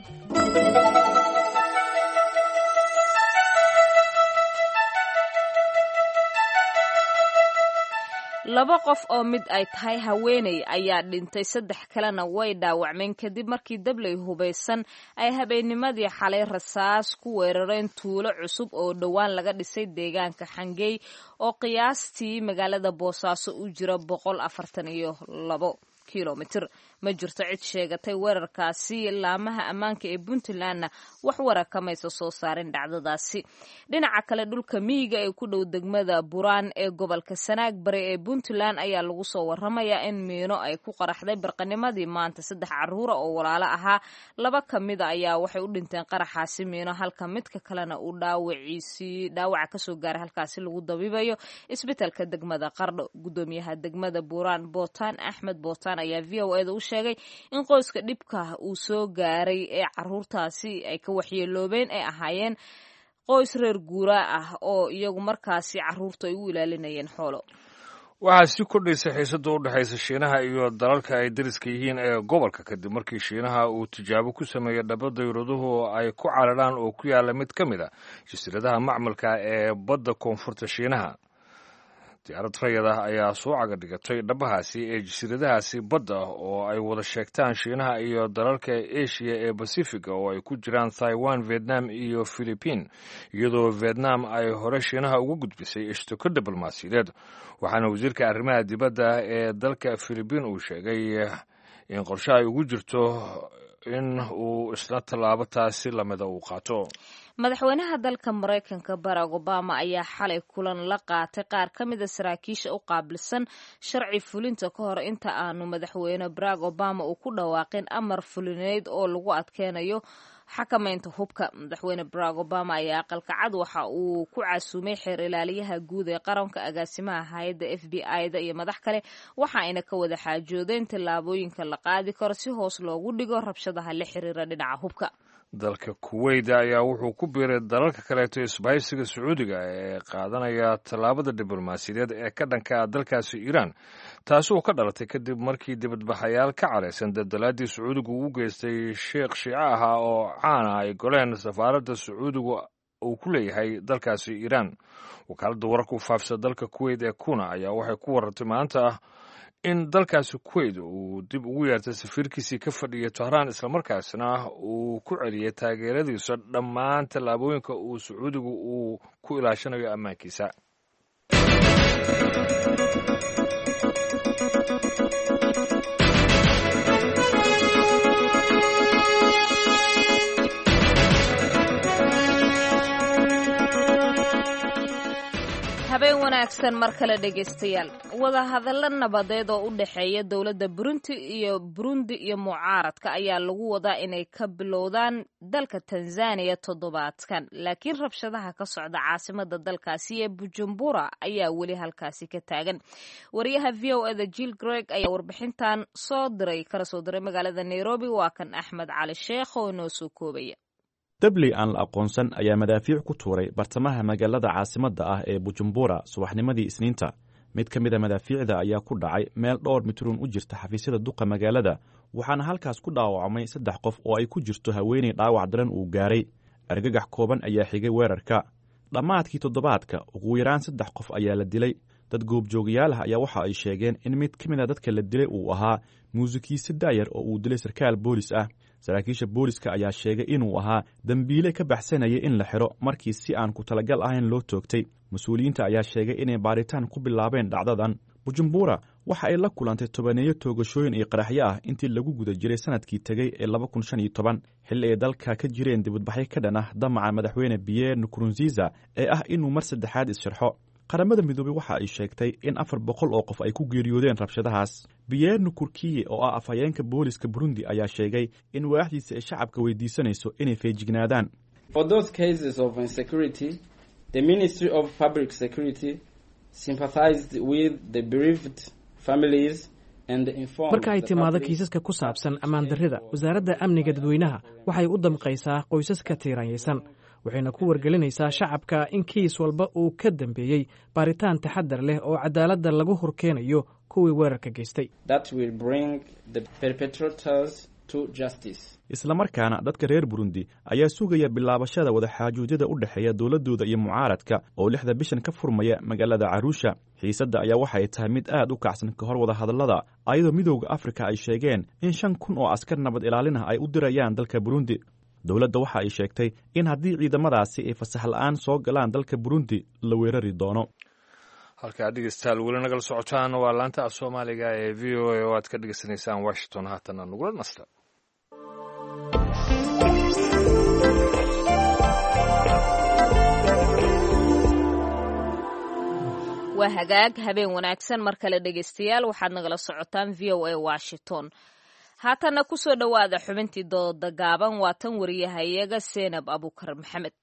laba qof oo mid ay tahay haweeney ayaa dhintay saddex kalena way dhaawacmeen kadib markii dabley hubaysan ay habeennimadii xalay rasaas ku weerareen tuulo cusub oo dhowaan laga dhisay deegaanka xangey oo qiyaastii magaalada boosaaso u jira boqol afartan iyo labo kilomitir ma jirto cid sheegatay weerarkaasi laamaha ammaanka ee puntlandna wax wara kamaysa soo saarin dhacdadaasi dhinaca kale dhulka miyiga ee ku dhow degmada buraan ee gobolka sanaag bari ee puntland ayaa lagu soo waramayaa in miino ay ku qaraxday barqanimadii maanta saddex caruura oo walaalo ahaa laba ka mida ayaa waxay u dhinteen qaraxaasi miino halka midka kalena uu dhaawaciisii dhaawaca kasoo gaaray halkaasi lagu dabiibayo isbitaalka degmada qardho gudoomiyaha degmada buraan bootaan axmed bootaan ayaa v o eda u sheegay in qoyska dhibka uu soo gaaray ee caruurtaasi ay ka waxyeeloobeen ay ahaayeen qoys reer guuraa ah oo iyagu markaasi caruurta ay u ilaalinayeen xoolo waxaa sii kordhaysa xiisada u dhexaysa shiinaha iyo dalalka ay dariska yihiin ee gobolka kadib markii shiinaha uu tijaabo ku sameeyey dhaba dayraduhu ay ku cararaan oo ku yaala mid ka mid a jasiiradaha macmalka ee badda koonfurta shiinaha diyaarad rayad ah ayaa soo caga dhigatay dhabahaasi ee jasiiradahaasi badda oo ay wada sheegtaan shiinaha iyo dalalka asia ee basifiga oo ay ku jiraan taiwan vietnam iyo philibiin iyadoo vietnam ay hore shiinaha uga gudbisay ishtiko diblomaasiyadeed waxaana wasiirka arrimaha dibadda ee dalka philibiin uu sheegay in qorshe ay ugu jirto in uu isla tallaabo taasi lamida uu qaato madaxweynaha dalka maraykanka barack obama ayaa xalay kulan la qaatay qaar ka mida saraakiisha u qaabilsan sharci fulinta ka hor inta aanu madaxweyne barack obama uu ku dhawaaqin amar fulineed oo lagu adkeynayo xakamaynta hubka madaxweyne barack obama ayaa aqalka cad waxa uu ku casuumay xeer ilaaliyaha guud ee qaranka agaasimaha hay-adda f b i-da iyo madax kale waxa ayna ka wada xaajoodeen tallaabooyinka la qaadi karo si hoos loogu dhigo rabshadaha la xiriira dhinaca hubka dalka kuweyda ayaa wuxuu ku biiray dalalka kaleeto isbahaysiga sacuudiga ee qaadanaya tallaabada diblomaasiyadeed ee ka dhanka dalkaasi iiraan taasi oo ka dhalatay kadib markii dibadbaxayaal ka caraysan daldalaadii sacuudigu u geystay sheekh shiico ahaa oo caana ay goleen safaaradda sacuudigu uu ku leeyahay dalkaasi iiraan wakaaladda wararka u faafisa dalka kuweyt ee kuna ayaa waxay ku warartay maanta ah in dalkaasi kuweyt uu dib ugu yeertay safiirkiisii ka fadhiyay tehraan islamarkaasna uu ku celiyay taageeradiisa dhammaan tallaabooyinka uu sacuudigu uu ku ilaashanayo ammaankiisa habeen wanaagsan mar kale dhegaystayaal wadahadallo nabadeed oo u dhexeeya dowladda burundi iyo burundi iyo mucaaradka ayaa lagu wadaa inay ka bilowdaan dalka tanzaniya toddobaadkan laakiin rabshadaha ka socda caasimada dalkaasi ee bujumbura ayaa weli halkaasi ka taagan wariyaha v o eda jill greg ayaa warbixintan soo diray kala soo diray magaalada nairobi waa kan axmed cali sheekh oo inoo soo koobaya. dabli aan la aqoonsan ayaa madaafiic ku tuuray bartamaha magaalada caasimadda ah ee bujumbura subaxnimadii isniinta mid ka mid a madaafiicda ayaa ku dhacay meel dhowr mitruun u jirta xafiisyada duqa magaalada waxaana halkaas ku dhaawacmay saddex qof oo ay ku jirto haweenay dhaawac daran uu gaaray argagax kooban ayaa xigay weerarka dhammaadkii toddobaadka ugu yaraan saddex qof ayaa la dilay dad goobjoogayaal ah ayaa waxa ay sheegeen in mid ka mid a dadka la dilay uu ahaa muusikiiste daayar oo uu dilay sarkaal boolis ah saraakiisha booliska ayaa sheegay inuu ahaa dembiile ka baxsanayay in la xidho markii si aan ku talagal ahayn loo toogtay mas-uuliyiinta ayaa sheegay inay baaritaan ku bilaabeen dhacdadan bujumbura waxa ay la kulantay tobaneeyo toogashooyin iyo qaraxyo ah intii lagu guda jiray sanadkii tegey ee laba kun shan iyo toban xilli ay dalka ka jireen dibadbaxyo ka dhan ah damaca madaxweyne Pierre Nkurunziza ee ah inuu mar saddexaad is-sharxo qaramada midoobay waxa ay sheegtay in afar boqol oo qof ay ku geeriyoodeen rabshadahaas Pierre Nkurunziza oo ah afhayeenka booliska Burundi ayaa sheegay in waaxdiisa ay shacabka weydiisanayso inay feejignaadaan. For those cases of insecurity, the Ministry of Public Security sympathized with the bereaved families and informed. Marka ay timaado kiisaska ku saabsan ammaan darrida, wasaaradda amniga dadweynaha waxay u damqaysaa qoysaska tiiraanyaysan. waxayna ku wargelinaysaa shacabka in kiis walba uu ka dambeeyey baaritaan taxadar leh oo cadaaladda lagu horkeenayo kuwii weerarka geystay. isla markaana dadka reer Burundi ayaa sugaya bilaabashada wadaxaajoodida u dhexeeya dowladooda iyo mucaaradka oo lixda bishan ka furmaya magaalada Arusha. xiisadda ayaa waxay tahay mid aad u kacsan ka hor wada hadallada ayadoo midowga Afrika ay sheegeen in shan kun oo askar nabad ilaalin ah ay u dirayaan dalka Burundi. dowladda waxa ay sheegtay in haddii ciidamadaasi ay fasax la'aan soo galaan dalka Burundi la weerari doono. halka dhegeystayaal weli nagala socotaan waa laanta af Soomaaliga ee V O A oo aad ka dhegeysanaysaan Washington haatana nagula nasta. waa hagaag habeen wanaagsan mar kale dhegeystayaal waxaad nagala socotaan V O A Washington. haatana ku soo dhowaada xubintii dooda gaaban waa tan wariyahayaga Seenab Abukar Maxamed.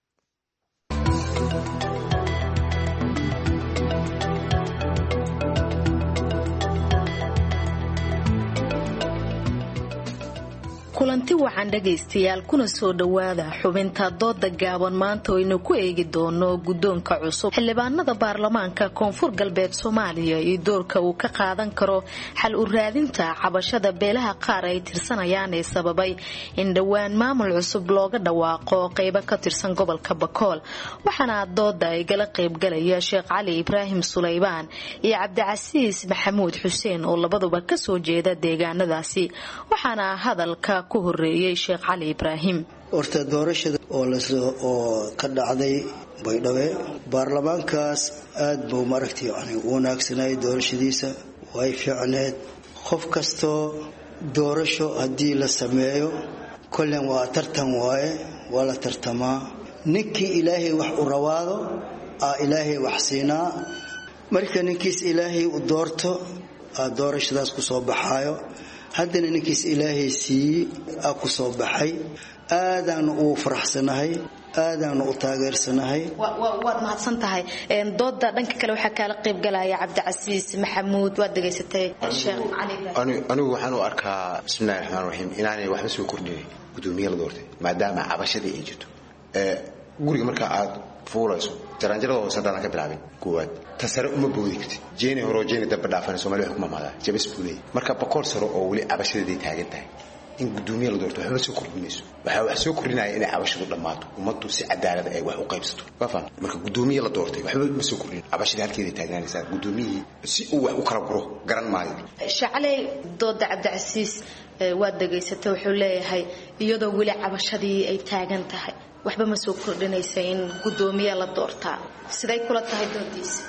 kulanti wacan dhagaystayaal kuna soo dhowaada xubinta dooda gaaban maanta oo aynu ku eegi doono guddoonka cusub xildhibaanada baarlamaanka koonfur galbeed Soomaaliya iyo doorka uu ka qaadan karo xal u raadinta cabashada beelaha qaar ay tirsanayaan ee sababay in dhawaan maamul cusub looga dhawaaqo qaybo ka tirsan gobolka Bakool. waxaana dooda ay gala qayb galaya Sheekh Cali Ibraahim Suleybaan iyo Cabdicasiis Maxamuud Xuseen oo labaduba ka soo jeeda deegaanadaasi. waxaana hadalka ku horeeyay Sheekh Cali Ibraahim. horta doorashada oo la soo oo ka dhacday Baydhabo baarlamaankaas aad buu maragtay yani wanaagsanay doorashadiisa way fiicneed qof kasto doorasho hadii la sameeyo kullan waa tartan waaye wala tartamaa ninkii Ilaahay wax u rawaado aa Ilaahay wax siinaa marka ninkiis Ilaahay u doorto aa doorashadaas ku soo baxayo haddana ninkiis Ilaahay sii aa ku soo baxay aadaan u faraxsanahay aadaan u taageersanahay. waad mahadsan tahay dooda dhanka kale waxa kala qayb galaya Cabdicasiis Maxamuud waad dhageysatay Sheekh Cali. anigu waxaan u arkaa bismillaahir rahmaanir rahiim inaanay waxba soo kordhin gudoomiyaha la doortay maadaama cabashadii ay jirto ee guriga marka aad fuulayso jaranjarada oo sadana ka bilaabay kuwaad tasare uma boodi kartid jeeni horo jeeni dabba dhaafan Soomaaliya kuma maada jabis buulay marka Bakool saro oo wali cabashadeedii taagan tahay in gudoomiyaha la doorto waxba soo kordhinayso waxa wax soo kordhinaya in cabashadu dhamaato ummaddu si cadaalad ay wax u qaybsato waafan marka gudoomiyaha la doortay waxba ma soo kordhin cabashada halkeedii taagnaanaysa gudoomiyihii si uu wax u kala guro garan maayo. Shacale dooda Cabdicasiis waad dhageysatay wuxuu leeyahay iyadoo wali cabashadii ay taagan tahay waxba ma soo kordhinaysa in gudoomiyaha la doortaa siday kula tahay doodiisa.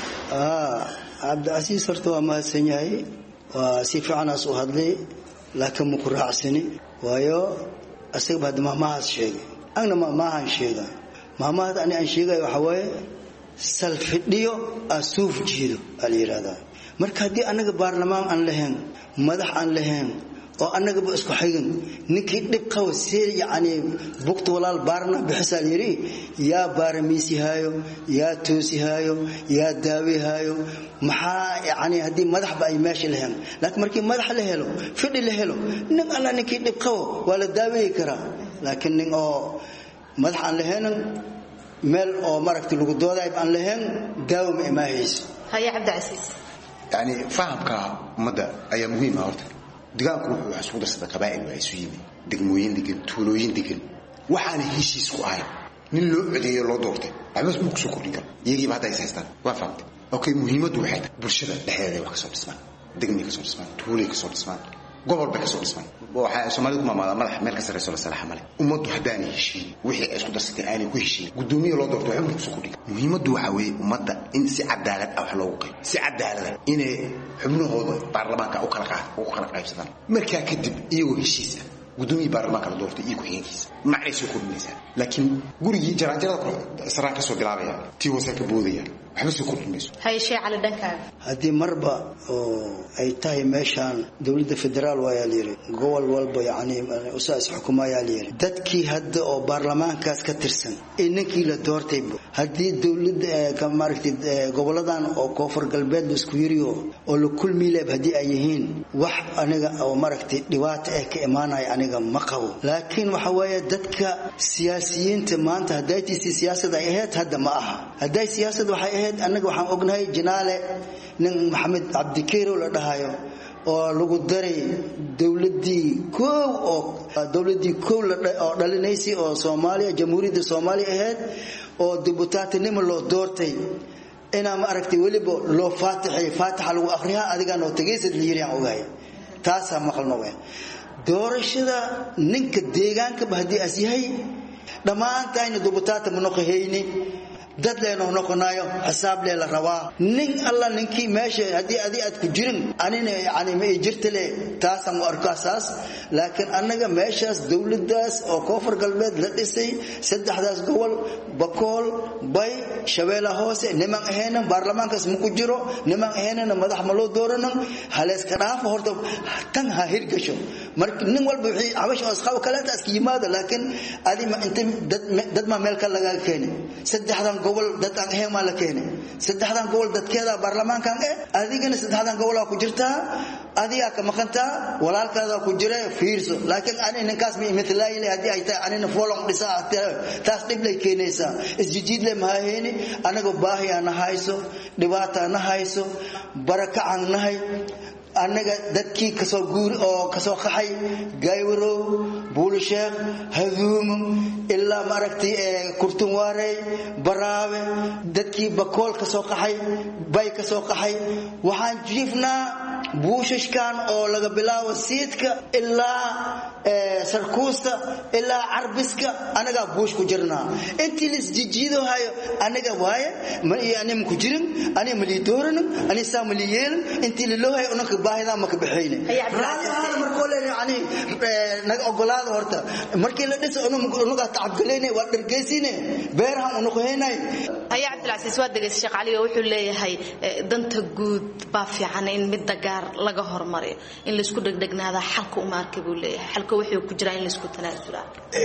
ah Cabdicasiis horta waa mahadsan yahay waa si fiican u hadlay laakiin ma ku raacsani waayo asaga baad maamahaas sheegay ana maamahan sheegay maamaha ani aan sheegay waxa waaye salfidhiyo asuuf jiido ala yiraahdaa marka hadii anaga baarlamaan aan lahayn madax aan lahayn oo anagaba isku xigin ninkii dhib qabo sir yaani buqto walaal baarna bixisal yiri ya baarmiisi haayo ya toosi haayo ya daawi haayo maxaa yaani hadii madaxba ay meesha lahayn laakiin markii madax la helo fidhi la helo nin alla ninkii dhib qabo wala daawi kara laakiin nin oo madax aan lahayn meel oo maragti lagu dooday aan lahayn daawo ma imaahayso haya Cabdicasiis yani fahamka umada ayaa muhiim ah horta deegaanku wuxuu isku darsaday qabaa'il waa isu yimid degmooyin degan tuulooyin degan waxaana heshiis ku ahay nin loo codeeyo loo doortay waxba ma ku soo kordhin karo iyagii baa ay haystaan waa fahamtay okay muhiimadu waxay tahay bulshada dhexdeeda wax ka soo dhismaan degmooyin ka soo dhismaan tuulooyin ka soo dhismaan gobol ba ka soo dhismaan waxa Soomaalidu ma madax meel ka sareyso la salax male ummadu hadaan heshiin wixii ay isku darsatay aanay ku heshiin gudoomiye loo doortay waxba ku soo kordhin muhiimadu waxa weeye ummadda in si cadaalad ah wax loogu qeyb si cadaalad inay xubnahooda baarlamaanka u kala qaad u kala qaybsadaan marka kadib iyagoo heshiis ah gudoomiye baarlamaanka la doortay iyo ku xigeenkiisa ma ay soo kordhinaysa laakiin gurigii jaraanjarada saraa ka soo bilaabaya tii hoose ka boodaya waxba soo kordhinayso hay shay cali dhankaaga hadii marba oo ay tahay meeshan dawladda federaal waa yiri gobol walba yaani usaas xukuumaya yiri dadkii hadda oo baarlamaankaas ka tirsan inankii la doortay hadii dawladda ka maartay goboladan oo koonfur galbeed isku yiriyo oo la kulmiilay hadii ay yihiin wax aniga oo maartay dhibaato ah ka imaanay aniga ma qabo laakiin waxa weeye dadka siyaasiyiinta maanta haday siyaasadda ay ahayd hadda ma aha haday siyaasadda waxay anaga waxaan ognahay jinaale nin maxamed cabdikeero la dhahayo oo lagu daray dawladii koow oo dawladii koow la oo dhalinaysay oo Soomaaliya jamhuuriyadda Soomaaliya ahayd oo dibutaatinimo loo doortay ina ma aragtay waliba loo faatixay faatixa lagu akhriyaa adiga noo tageysad la yiri aan ogahay taasa maqalno way doorashada ninka deegaanka bahdi asyahay dhamaantaayna dibutaata munoqahayni dad leeno noqonayo xisaab lee la rabaa nin alla ninkii meesha hadii adii aad ku jirin anina yaani ma jirtale taasan u arkaasas laakiin anaga meeshaas dawladdaas oo koonfur galbeed la dhisay saddexdaas gobol Bakool Bay Shabeella Hoose niman aheena baarlamaankaas ma ku jiro niman aheena madax ma loo doorano halees ka dhaaf horta tan ha hirgasho markii nin walba wixii cabasho asqaw kala taas ki yimaado laakiin adi ma inta dad ma meel kale laga keenay saddexdan gobol dad aan ahayn ma la keenay saddexdan gobol dadkeeda baarlamaankan ee adigana saddexdan gobol ku jirta adiga ka maqanta walaalkaada ku jira fiirso laakiin ani ninkaas mi mithlaayay hadii ay tahay anina foolon dhisaa taas dib lay keenaysa isjiid le ma hayni anaga baahi aan hayso dhibaato aan hayso baraka aan nahay anaga dadkii ka soo guur oo ka soo qaxay gaayro buulisheek haduum illa maragti ee kurtunwaarey baraawe dadkii Bakool ka soo qaxay Bay ka soo qaxay waxaan jiifnaa buushishkan oo laga bilaabo siidka ilaa ee sarkuusta ilaa carbiska anaga buush ku jirnaa intii lis jijiido hayo anaga waaye ma yaani ku jirin ani mali dooran ani saamiliyeen intii loo hayo unka baahida ma ka bixayne raadiyaha markoo la yaani naga ogolaado horta markii la dhiso unuga tacabgaleynay waa dhargeysine beeraha unuga heynay haya Cabdilcasiis waa dagays Sheekh Cali wuxuu leeyahay danta guud baa fiican in mid dagaar laga hormariyo in la isku dhagdhagnaada xalka u markay buu leeyahay xalka wuxuu ku jiraa in la isku tanaasulo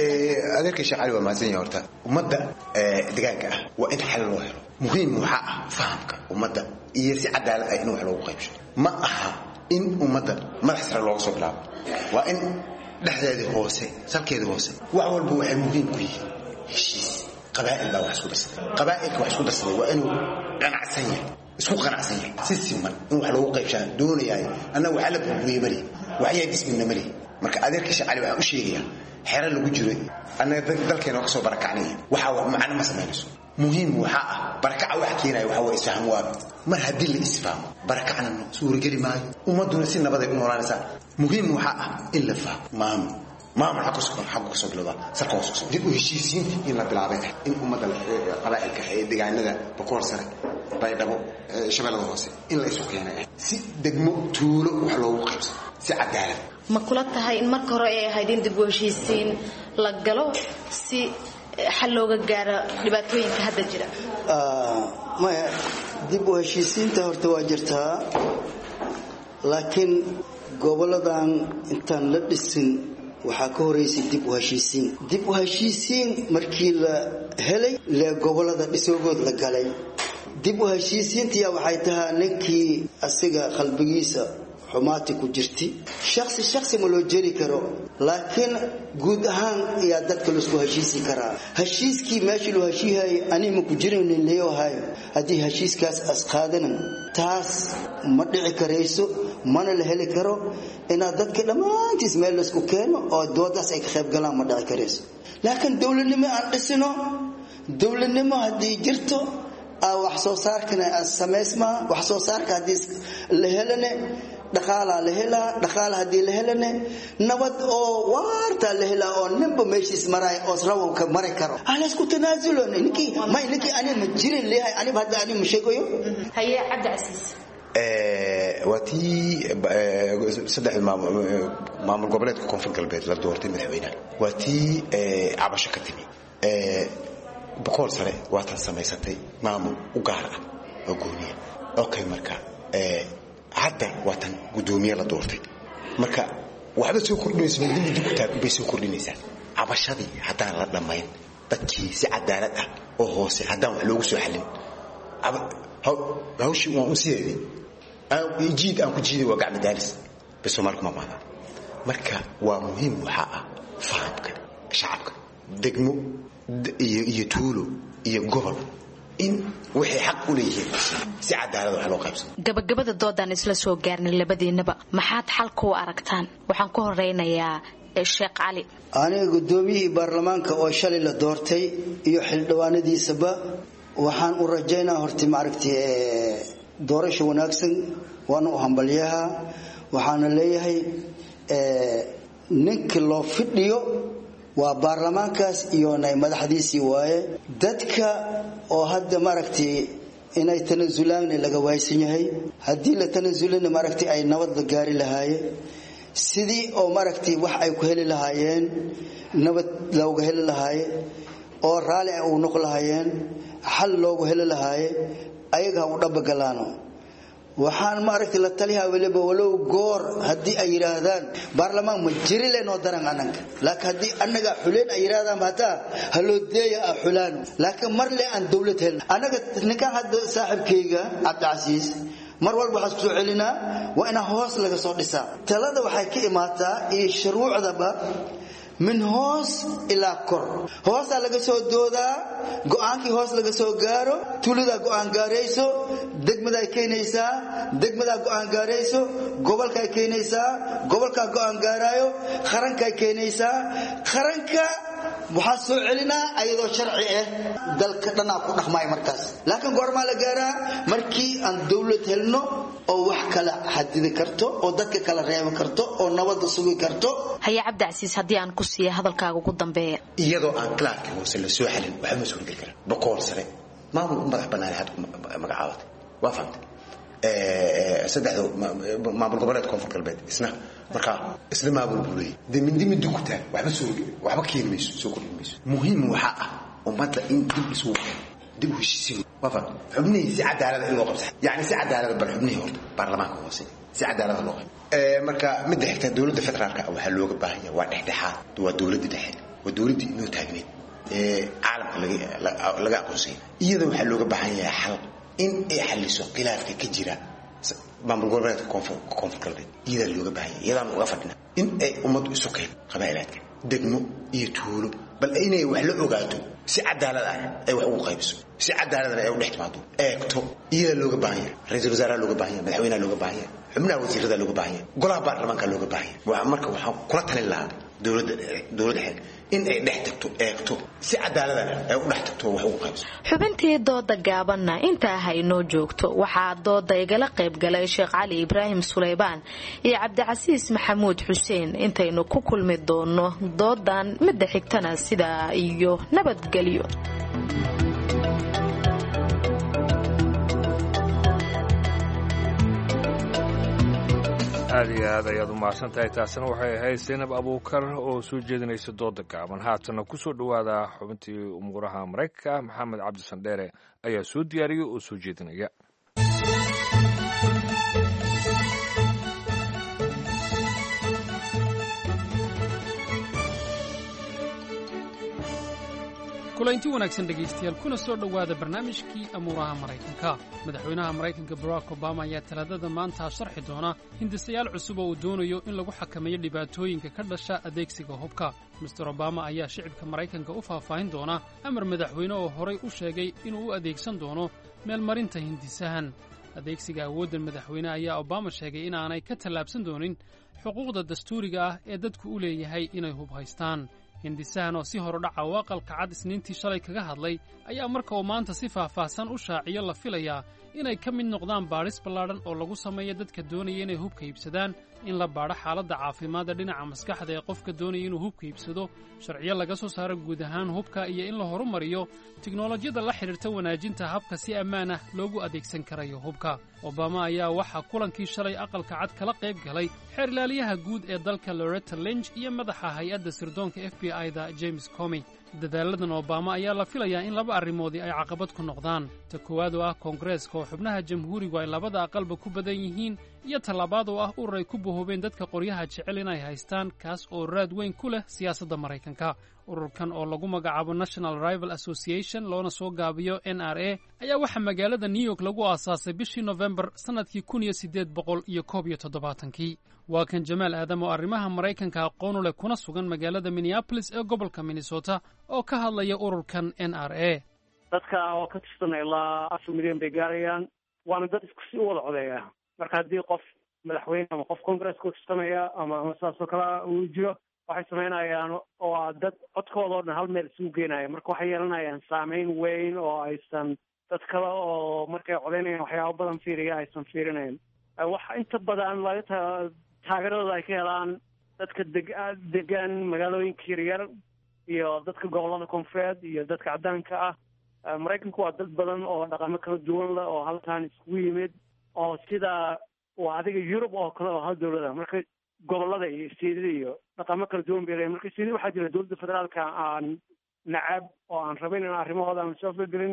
ee adeerka Sheekh Cali waa maasan yahay horta umada deegaanka ah waa in xal loo helo muhiim waxa ah fahamka umada iyo si cadaalad ah in wax loogu qaybsho ma aha in umada madax sare looga soo bilaabo waa in dhexdeeda hoose salkeeda hoose wax walba waxay muhiim ku yihiin heshiis qabaa'il baa wax isku darsaday qabaa'ilka wax isku darsaday waa inuu qanacsan yahay isku qanacsan yahay si siman in wax loogu qaybshaan doonayay annagu waxa la burburiyay mali waxay dismina mali marka adeerka Sheekh Cali waxa uu sheegaya xeer lagu jiro annaga dalkeena ka soo barakacnay waxa wax macna ma sameeyso muhiim waxa ah barakaca wax keenay waxa way isfaham waa mar hadii la isfahmo barakacna suur gali maayo ummaduna si nabad ay u noolanaysaa muhiim waxa ah in la fahmo maam maamul xaq soo xaq soo bilowda sarkoos soo dib u heshiisiin in la bilaabay in ummadda qabaa'ilka ee deegaanada Bakool sare Baydhabo Shabeellada Hoose in la isu keenay si degmo tuulo wax loogu qabso si cadaalad ma kula tahay in marka hore ay ahayd in dib u heshiisiin la galo si xal looga gaaro dhibaatooyinka hadda jira? maya dib u heshiisiinta horta waa jirtaa laakiin goboladan intaan la dhisin waxaa ka horeysay dib u heshiisiin dib u heshiisiin markii la helay lee gobolada dhisogood la galay dib u heshiisiintiya waxay tahaa ninkii asiga qalbigiisa xumaati ku jirti shakhsi shakhsi ma loo jeri karo laakiin guud ahaan ayaa dadka laisku heshiisi karaa heshiiskii meeshii loo heshiihayay anima ku jiraynin leeyahay haddii heshiiskaas asqaadanan taas ma dhici karayso mana la heli karo inaad dadka dhammaantiis meel laisku keeno oo doodaas ay ka qayb galaan ma dhici karayso laakiin dowladnimo aan dhisino dowladnimo haddii jirto wax soo saarkana samaysmaa wax soo saarka haddii la helane dhaqaalaa la helaa dhaqaala haddii la helane nabad oo waartaa la helaa oo ninba meeshiis maray oo rawka mari karo ala isku tanaasulo ninkii may ninkii ani ma jirin leeyahay ani hadda ani ma sheegayo haye Cabdi Casiis ee watii saddex maamul goboleedka koonfur galbeed la doortay madaxweynaha watii cabasho ka timi ee boqol sare waatan samaysatay maamul u gaar ah oo gooniya okay marka ee hadda waatan gudoomiye la doortay marka waxba soo kordhinaysa midnimo dib u taag bay soo kordhinaysaa cabashadii haddaan la dhamayn dadkii si cadaalad ah oo hoose haddaan wax loogu soo xalin hawshii waan u siiyay aan jiid aan ku jiiday waa gacmo daalis biso marka ma maada marka waa muhiim waxa ah fahamka shacabka degmo iyo iyo tuulo iyo gobol in wixii xaq u leeyahay si cadaalad wax loo qaybsado gabagabada doodan isla soo gaarnay labadiinaba maxaad xalku u aragtaan waxaan ku horeynayaa Sheekh Cali aniga gudoomiyihii baarlamaanka oo shalay la doortay iyo xildhibaanadiisaba waxaan u rajaynaa horti maaragtay doorasho wanaagsan waana u hambalyaha waxaana leeyahay ninka loo fidhiyo waa baarlamaankaas iyo nay madaxdiisii waaye dadka oo hadda maaragtay inay tanaasulaan laga waaysan yahay haddii la tanaasulana maaragtay ay nabad la gaari lahaayeen sidii oo maaragtay wax ay ku heli lahaayeen nabad looga heli lahaayeen oo raali ay u noqon lahaayeen xal loogu heli lahaayeen ayaga u dhabagalaano waxaan maaragtay la taliyaa waliba walow goor hadii ay yiraahdaan baarlamaan ma jiri leeno daran ananka laakiin hadii anaga xuleen ay yiraahdaan hata haloodeeya xulaan laakiin mar le aan dawlad hel anaga ninkan hadda saaxibkeyga Cabdi Casiis mar walba waxa soo celinaa waa ina hoos laga soo dhisaa talada waxay ka imaataa ee shuruucdaba من هوس إلى كر هوس على جسوا دودا قوان كي هوس على جسوا جارو تولدا قوان جاريسو دق مدا كينيسا دق مدا قوان جاريسو قبل كاي كينيسا قبل كا قوان جارايو خرن كاي كينيسا خرن كا وحاسو علنا أيضا شرعي دل كتنا كنا خماي مركز لكن قرما لجارا مركي أن دولة هلنو أو وحكلا حد ذكرته أو دك كلا ريم كرته أو نوض سوي كرته هيا عبد العزيز هدي أن كسي هذا الكاغو قدام بيه يدو أن كلاك وصل سوي حلين وحمد سوي كرة بقول سري ما هو مرح بناء هاد مقعود وافهمت سدحوا ما بالقبلات كون في البيت اسمع marka isla ma bulbulay dimin dimin dukuta waxba soo waxba keenayso soo kordhinayso muhiim waxa ah ummadda in dib soo dib u heshiisiin wafa xubnihi si cadaalad in loo qabto yaani si cadaalad bar xubnihi horta baarlamaanka hoose si cadaalad loo qabto ee marka mid xigta dawladda federaalka waxa looga baahan yahay waa dhexdhexaad waa dawladda dhexe waa dawladda inuu taagneed ee caalamka laga laga aqoonsan iyada waxa looga baahan yahay xal in ay xaliso khilaafka ka jira maamul goboleedka koonfur galbeed iyada looga baahan yahay iyadaan uga fadhina in ay ummadu isu keen qabaa'ilka degmo iyo tuulo bal inay wax la ogaato si cadaalad ah ay wax ugu qaybiso si cadaalad ah ay u dhexmaado eegto iyada looga baahan yahay ra'iisul wasaaraha looga baahan yahay madaxweynaha looga baahan yahay xubnaha wasiirada looga baahan yahay golaha baarlamaanka looga baahan yahay waa marka waxa kula talin lahaa dawladda dawladda xeeg in ay dhex tagto eegto si cadaalad ah ay u dhex tagto wax ugu qaybiso xubintii dooda gaabanna inta haynoo joogto waxaa dooda igala qayb galay Sheekh Cali Ibrahim Suleybaan iyo Cabdi Casiis Maxamuud Xuseen intaynu ku kulmi doono doodan mid xigtana sida iyo nabadgelyo aad iyo aad ayaad u mahadsan tahay. taasina waxay ahayd zaynab abuukar oo soo jeedinaysa dooda gaaban. haatana ku soo dhowaada xubintii umuuraha maraykanka. maxamed cabdisandheere ayaa soo diyaariyey oo soo jeedinaya. kulanti wanaagsan dhegaystayaal, kuna soo dhowaada barnaamijkii amuuraha maraykanka. madaxweynaha maraykanka barack obama ayaa talaadada maanta sharxi doona hindisayaal cusub oo uu doonayo in lagu xakameeyo dhibaatooyinka ka dhasha adeegsiga hubka. mister obama ayaa shicibka maraykanka u faahfaahin doona amar madaxweyne oo horay u sheegay inuu u adeegsan doono meelmarinta hindisahan. adeegsiga awoodda madaxweyne ayaa obama sheegay inaanay ka tallaabsan doonin xuquuqda dastuuriga ah ee dadku u leeyahay inay hub haystaan. hindisahan oo si horudhaca u aqalka cad isniintii shalay kaga hadlay ayaa marka uu maanta si faahfaahsan u shaaciyo la filayaa inay ka mid noqdaan baadhis ballaadhan oo lagu sameeyo dadka doonaya inay hubka iibsadaan, in la baadho xaaladda caafimaadda dhinaca maskaxda ee qofka doonaya inuu hubka iibsado, sharciyo laga soo saaro guud ahaan hubka, iyo in la horumariyo tiknolojiyadda la xidhiirta wanaajinta habka si ammaan ah loogu adeegsan karayo hubka. obama ayaa waxaa kulankii shalay aqalka cad kala qayb galay xeer ilaaliyaha guud ee dalka loretta lynch iyo madaxa hay-adda sirdoonka f b i-da james comey. dadaaladan obama ayaa la filayaa in laba arrimoodii ay caqabad ku noqdaan. ta koowaad oo ah koongareeska oo xubnaha jamhuurigu ay labada aqalba ku badan yihiin, iyo tallabaad oo ah urur ay ku bahoobeen dadka qoryaha jecel inay haystaan, kaas oo raad weyn ku leh siyaasadda maraykanka. ururkan oo lagu magacaabo national rival association loona soo gaabiyo n r a ayaa waxaa magaalada new york lagu aasaasay bishii nofembar sannadkii kun iyo siddeed boqol iyo koob iyo toddobaatankii. waa kan jamaal aadam oo arrimaha maraykanka aqoon u leh kuna sugan magaalada minneapolis ee gobolka minnesota oo ka hadlaya ururkan n r a. dadka oo ka tirsan ilaa afar milyan bay gaarayaan, waana dad isku si u wada codeeya. marka haddii qof madaxweyne ama qof congaresska u tirsanaya ama ama saasoo kale uu jiro, waxay samaynayaan oo dad codkooda oo dhan hal meel isugu geenaya. marka waxay yeelanayaan saameyn weyn oo aysan dad kale oo markay codeynayaan waxyaaba badan fiiriya aysan fiirinayn. waxa inta badan laga ta taageeradooda ay ka helaan dadka deg degan magaalooyinka yaryar iyo dadka gobolada koonfureed iyo dadka caddaanka ah. maraykanku waa dad badan oo dhaqamo kala duwan leh oo halkan iskugu yimid, oo sida waa adiga yurub oo kale oo hal dawlada. marka gobolada iyo istiidada iyo dhaqamo kala duwan bay leeyihin. marka istiidada waxaa jira dawladda federaalka aan nacab oo aan rabin in arrimahooda aan soo gelin,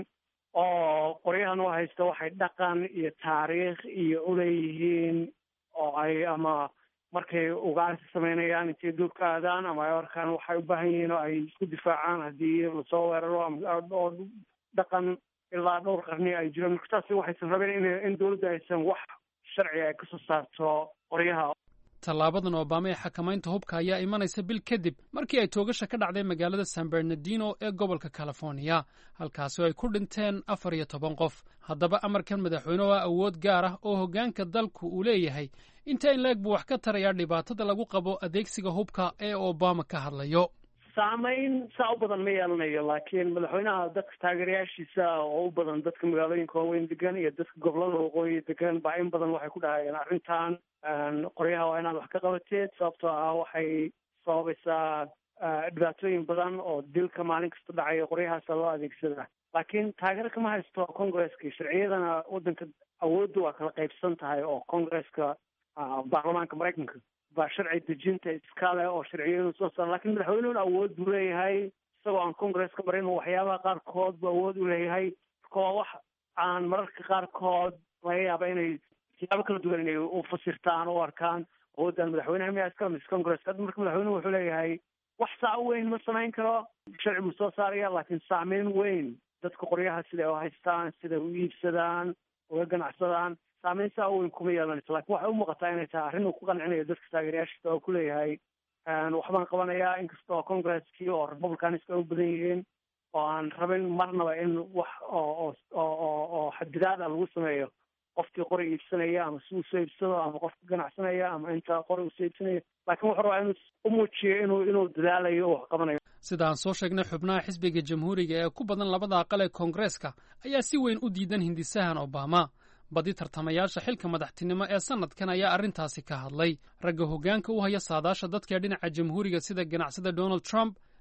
oo qoryahan u haysta waxay dhaqan iyo taariikh iyo uleeyihiin, oo ay ama markay ugaarsi samaynayaan intay duurka aadaan ama ay arkaan waxay u baahan yihiin oo ay isku difaacaan haddii lasoo weeraro oo dhaqan ilaa dhowr qarni ay jiraan. marka taasi waxaysan rabeen in in dawladda aysan wax sharci ay kasoo saarto qoryaha. tallaabadan obama ee xakamaynta hubka ayaa imanaysa bil kadib markii ay toogasha ka dhacday magaalada san bernardino ee gobolka california, halkaasi oo ay ku dhinteen afar iyo toban qof. haddaba amarkan madaxweyne waa awood gaar ah oo hoggaanka dalku uu leeyahay. inta in leeg buu wax ka tarayaa dhibaatada lagu qabo adeegsiga hubka ee obama ka hadlayo. saamayn saa u badan ma yeelanayo, laakiin madaxweynaha dadka taageerayaashiisa oo u badan dadka magaalooyinka waaweyn degan iyo dadka gobolada waqooyi degan baa in badan waxay ku dhahayeen arrintan qoryaha waa inaad wax ka qabateed, sababtoo ah waxay sababaysaa dhibaatooyin badan oo dilka maalin kasta dhacaya qoryahaasa loo adeegsada. laakiin taageero kama haysto congresska. sharciyadana waddanka awoodda waa kala qaybsan tahay, oo congresska baarlamaanka maraykanka baa sharci dejinta iskale oo sharciyadu soo saara. lakiin madaxweynuhuna awood buu leeyahay isagoo aan congresska marin, waxyaabaha qaarkood buu awood u leeyahay. marka waa wax aan mararka qaarkood laga yaaba inay siyaabo kala duwan inay u fasirtaan o arkaan awooddan madaxweynaha miyaa iskala mis congresska. hadda marka madaxweynuhu wuxuu leeyahay wax saa u weyn ma samayn karo, sharci buu soo saaraya, laakiin saameyn weyn dadka qoryaha siday u haystaan, siday u iibsadaan, uga ganacsadaan, saameyn saa u weyn kuma yeelanayso. lakin waxay u muuqataa inay tahay arrin uu ku qancinayo dadka taageerayaashiisa oo kuleeyahay waxbaan qabanayaa, inkasta oo congresskii oo republicanska ay u badan yihiin, oo aan rabin marnaba in wax oo oo oo xadidaada lagu sameeyo qofkii qori iibsanaya ama si uu soo iibsado ama qofka ganacsanaya ama inta qori uu soo iibsanaya. laakiin wuxuu rabaa inuu u muujiyo inuu inuu dadaalayo oo wax qabanayo. sida aan soo sheegnay, xubnaha xisbiga jamhuuriga ee ku badan labada aqal ee koongareeska ayaa si weyn u diidan hindisahan obama. badi tartamayaasha xilka madaxtinimo ee sannadkan ayaa arrintaasi ka hadlay. ragga hoggaanka u haya saadaasha dadka dhinaca jamhuuriga sida ganacsada donald trump,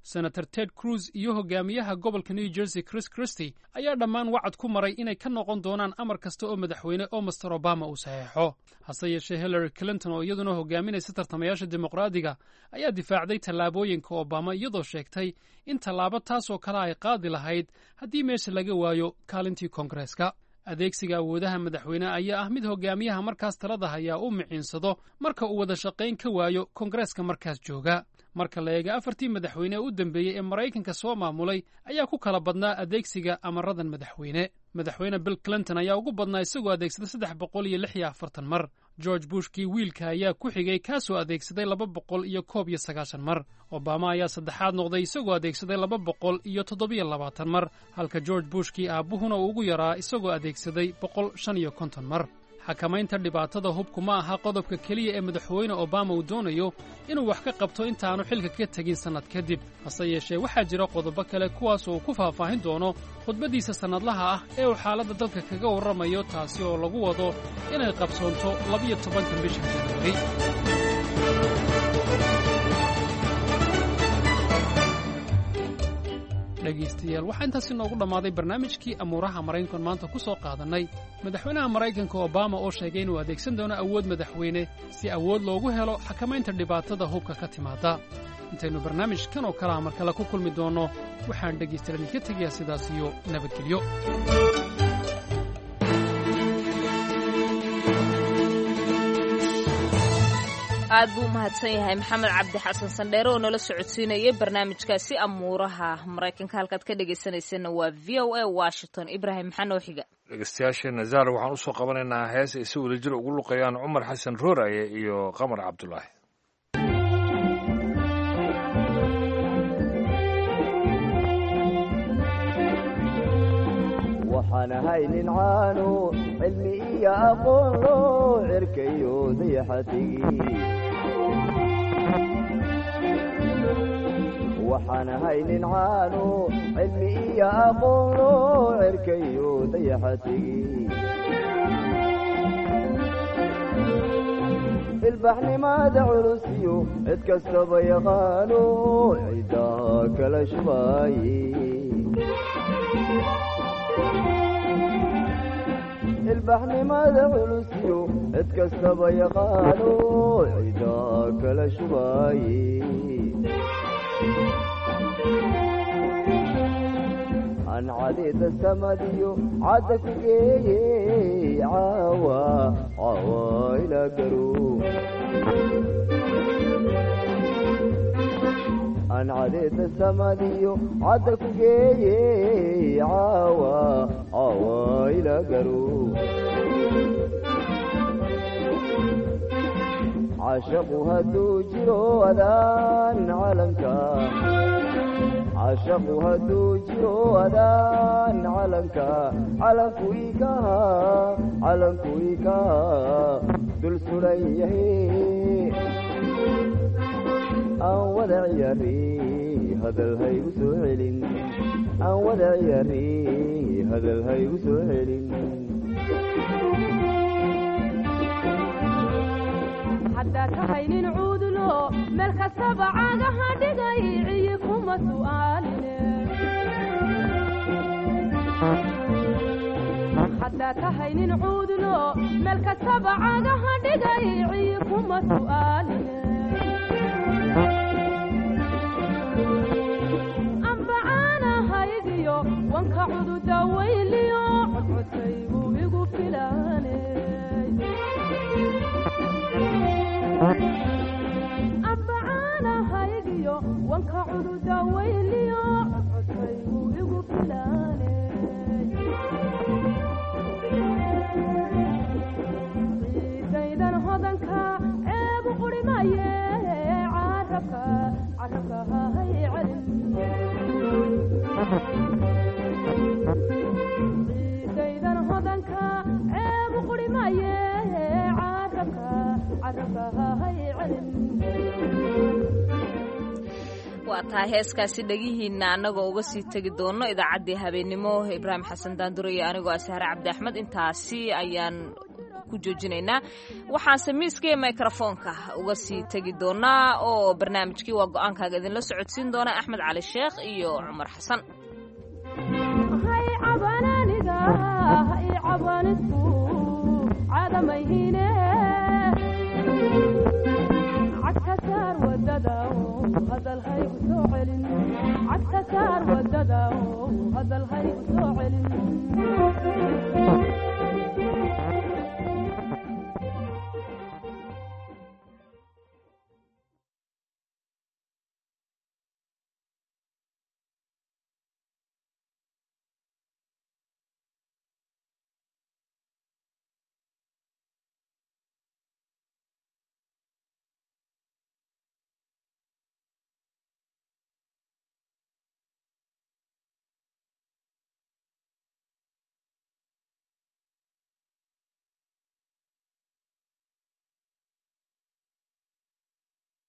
senator ted cruz iyo hogaamiyaha gobolka new jersey chris christy ayaa dhammaan wacad ku maray inay ka noqon doonaan amar kasta oo madaxweyne oo master obama uu saxeexo hase yeeshee hillary clinton oo iyaduna hogaaminaysa tartamayaasha dimuqraadiga ayaa difaacday tallaabooyinka obama iyadoo sheegtay in tallaabo taas oo kale ay qaadi lahayd haddii meesha laga waayo kaalintii koongareeska adeegsiga awoodaha madaxweyne ayaa ah mid hogaamiyaha markaas talada hayaa u miciinsado marka uu wada shaqayn ka waayo koongareeska markaas jooga marka la eega afartii madaxweyne u dambeeyey ee maraykanka soo maamulay ayaa ku kala badnaa adeegsiga amaradan madaxweyne madaxweyne bill clinton ayaa ugu badnaa isagoo adeegsaday saddex boqol iyo lix iyo afartan mar george bushkii wiilka ayaa ku xigay kaasoo adeegsaday laba boqol iyo koob iyo sagaashan mar obama ayaa saddexaad noqday isagoo adeegsaday laba boqol iyo toddobiyo labaatan mar halka george bushkii aabbuhuna uu ugu yaraa isagoo adeegsaday boqol shan iyo konton mar xakamaynta dhibaatada hubku ma aha qodobka keliya ee madaxweyne obama uu doonayo inuu wax ka qabto intaanu xilka ka tegin sannad kadib hase yeeshee waxaa jira qodobo kale kuwaas oo uu ku faahfaahin doono khudbaddiisa sannadlaha ah ee uu xaaladda dalka kaga warramayo taasi oo lagu wado inay qabsoonto labiyo tobanka bisha janwari dhegaystayaal waxaa intaasi noogu dhammaaday barnaamijkii amuuraha maraykankan maanta ku soo qaadannay madaxweynaha maraykanka obama oo sheegay inuu adeegsan doono awood madaxweyne si awood loogu helo xakamaynta dhibaatada hubka ka timaada intaynu barnaamijkan oo kalaha mar kale ku kulmi doonno waxaan dhegaystayaal idinka tegayaa sidaas iyo nabadgelyo aad buu u mahadsan yahay maxamed cabdi xasan sandheere oo nala socodsiinayay barnaamijkaasi amuuraha maraykanka halkaad ka dhegaysanaysanna waa v o a washington ibraahim maxaa noo xiga dhegeystayaasheenna zaar waxaan usoo qabanaynaa hees ay si wadajir ugu luqayaan cumar xasan rooraye iyo qamar cabdulaahi waxaan ahay nin caanu cilmi iyo aqoon loo cirkayo dayaxatigii waxaan ahay nin caanu cilmi iyo aqoon loo cirkayo dayaxatigii ilbaxnimada culusiyo cid kastaba yaqaano ciddaa kala shubaaye ilbaxnimada culusiyo cid kastaba yaqaano ciddaa kala shubaaye aan cadida samadiyo cadda ku geeye caawa caawa ilaa garo aan cadida samadiyo cadda ku geeye caawa caawa ilaa garo cashaqu hadduu jiro adaan calanka cashaqu hadduu jiro adaan calanka calanku ikaha calanku ikaha dul suran yahay aan wada ciyaari hadal haygu soo celin aan wada ciyaari hadal haygu soo celin haddaad tahay nin cuudulo meel kastaba caagaha dhigay ciyi kuma su'aaline haddaad tahay nin cuudulo meel kastaba caagaha dhigay ciyi kuma su'aaline ambacaanahaygiyo wanka cududa weyliyo codcodkaygu igu filaane ambacaanahaygiyo wanka cududa weyliyo codcodkaygu igu filaane ciidaydan hodanka ceebu qurimaye carabka carabka hay celin ciidaydan hodanka ceebu qurimaye waa tahay heeskaasi dhegihiinna annagoo uga sii tegi doonno idaacaddii habeennimo ibraahim xasan daandure iyo anigoo ah sahre cabdi axmed intaasi ayaan ku ku joojinaynaa waxaanse miiska iyo mikrofoonka uga sii tegi doonaa oo barnaamijkii waa go-aankaaga idinla socodsiin doona axmed cali sheekh iyo cumar xasan hadal hay u soo celin cagta saar wadada hadal hay u soo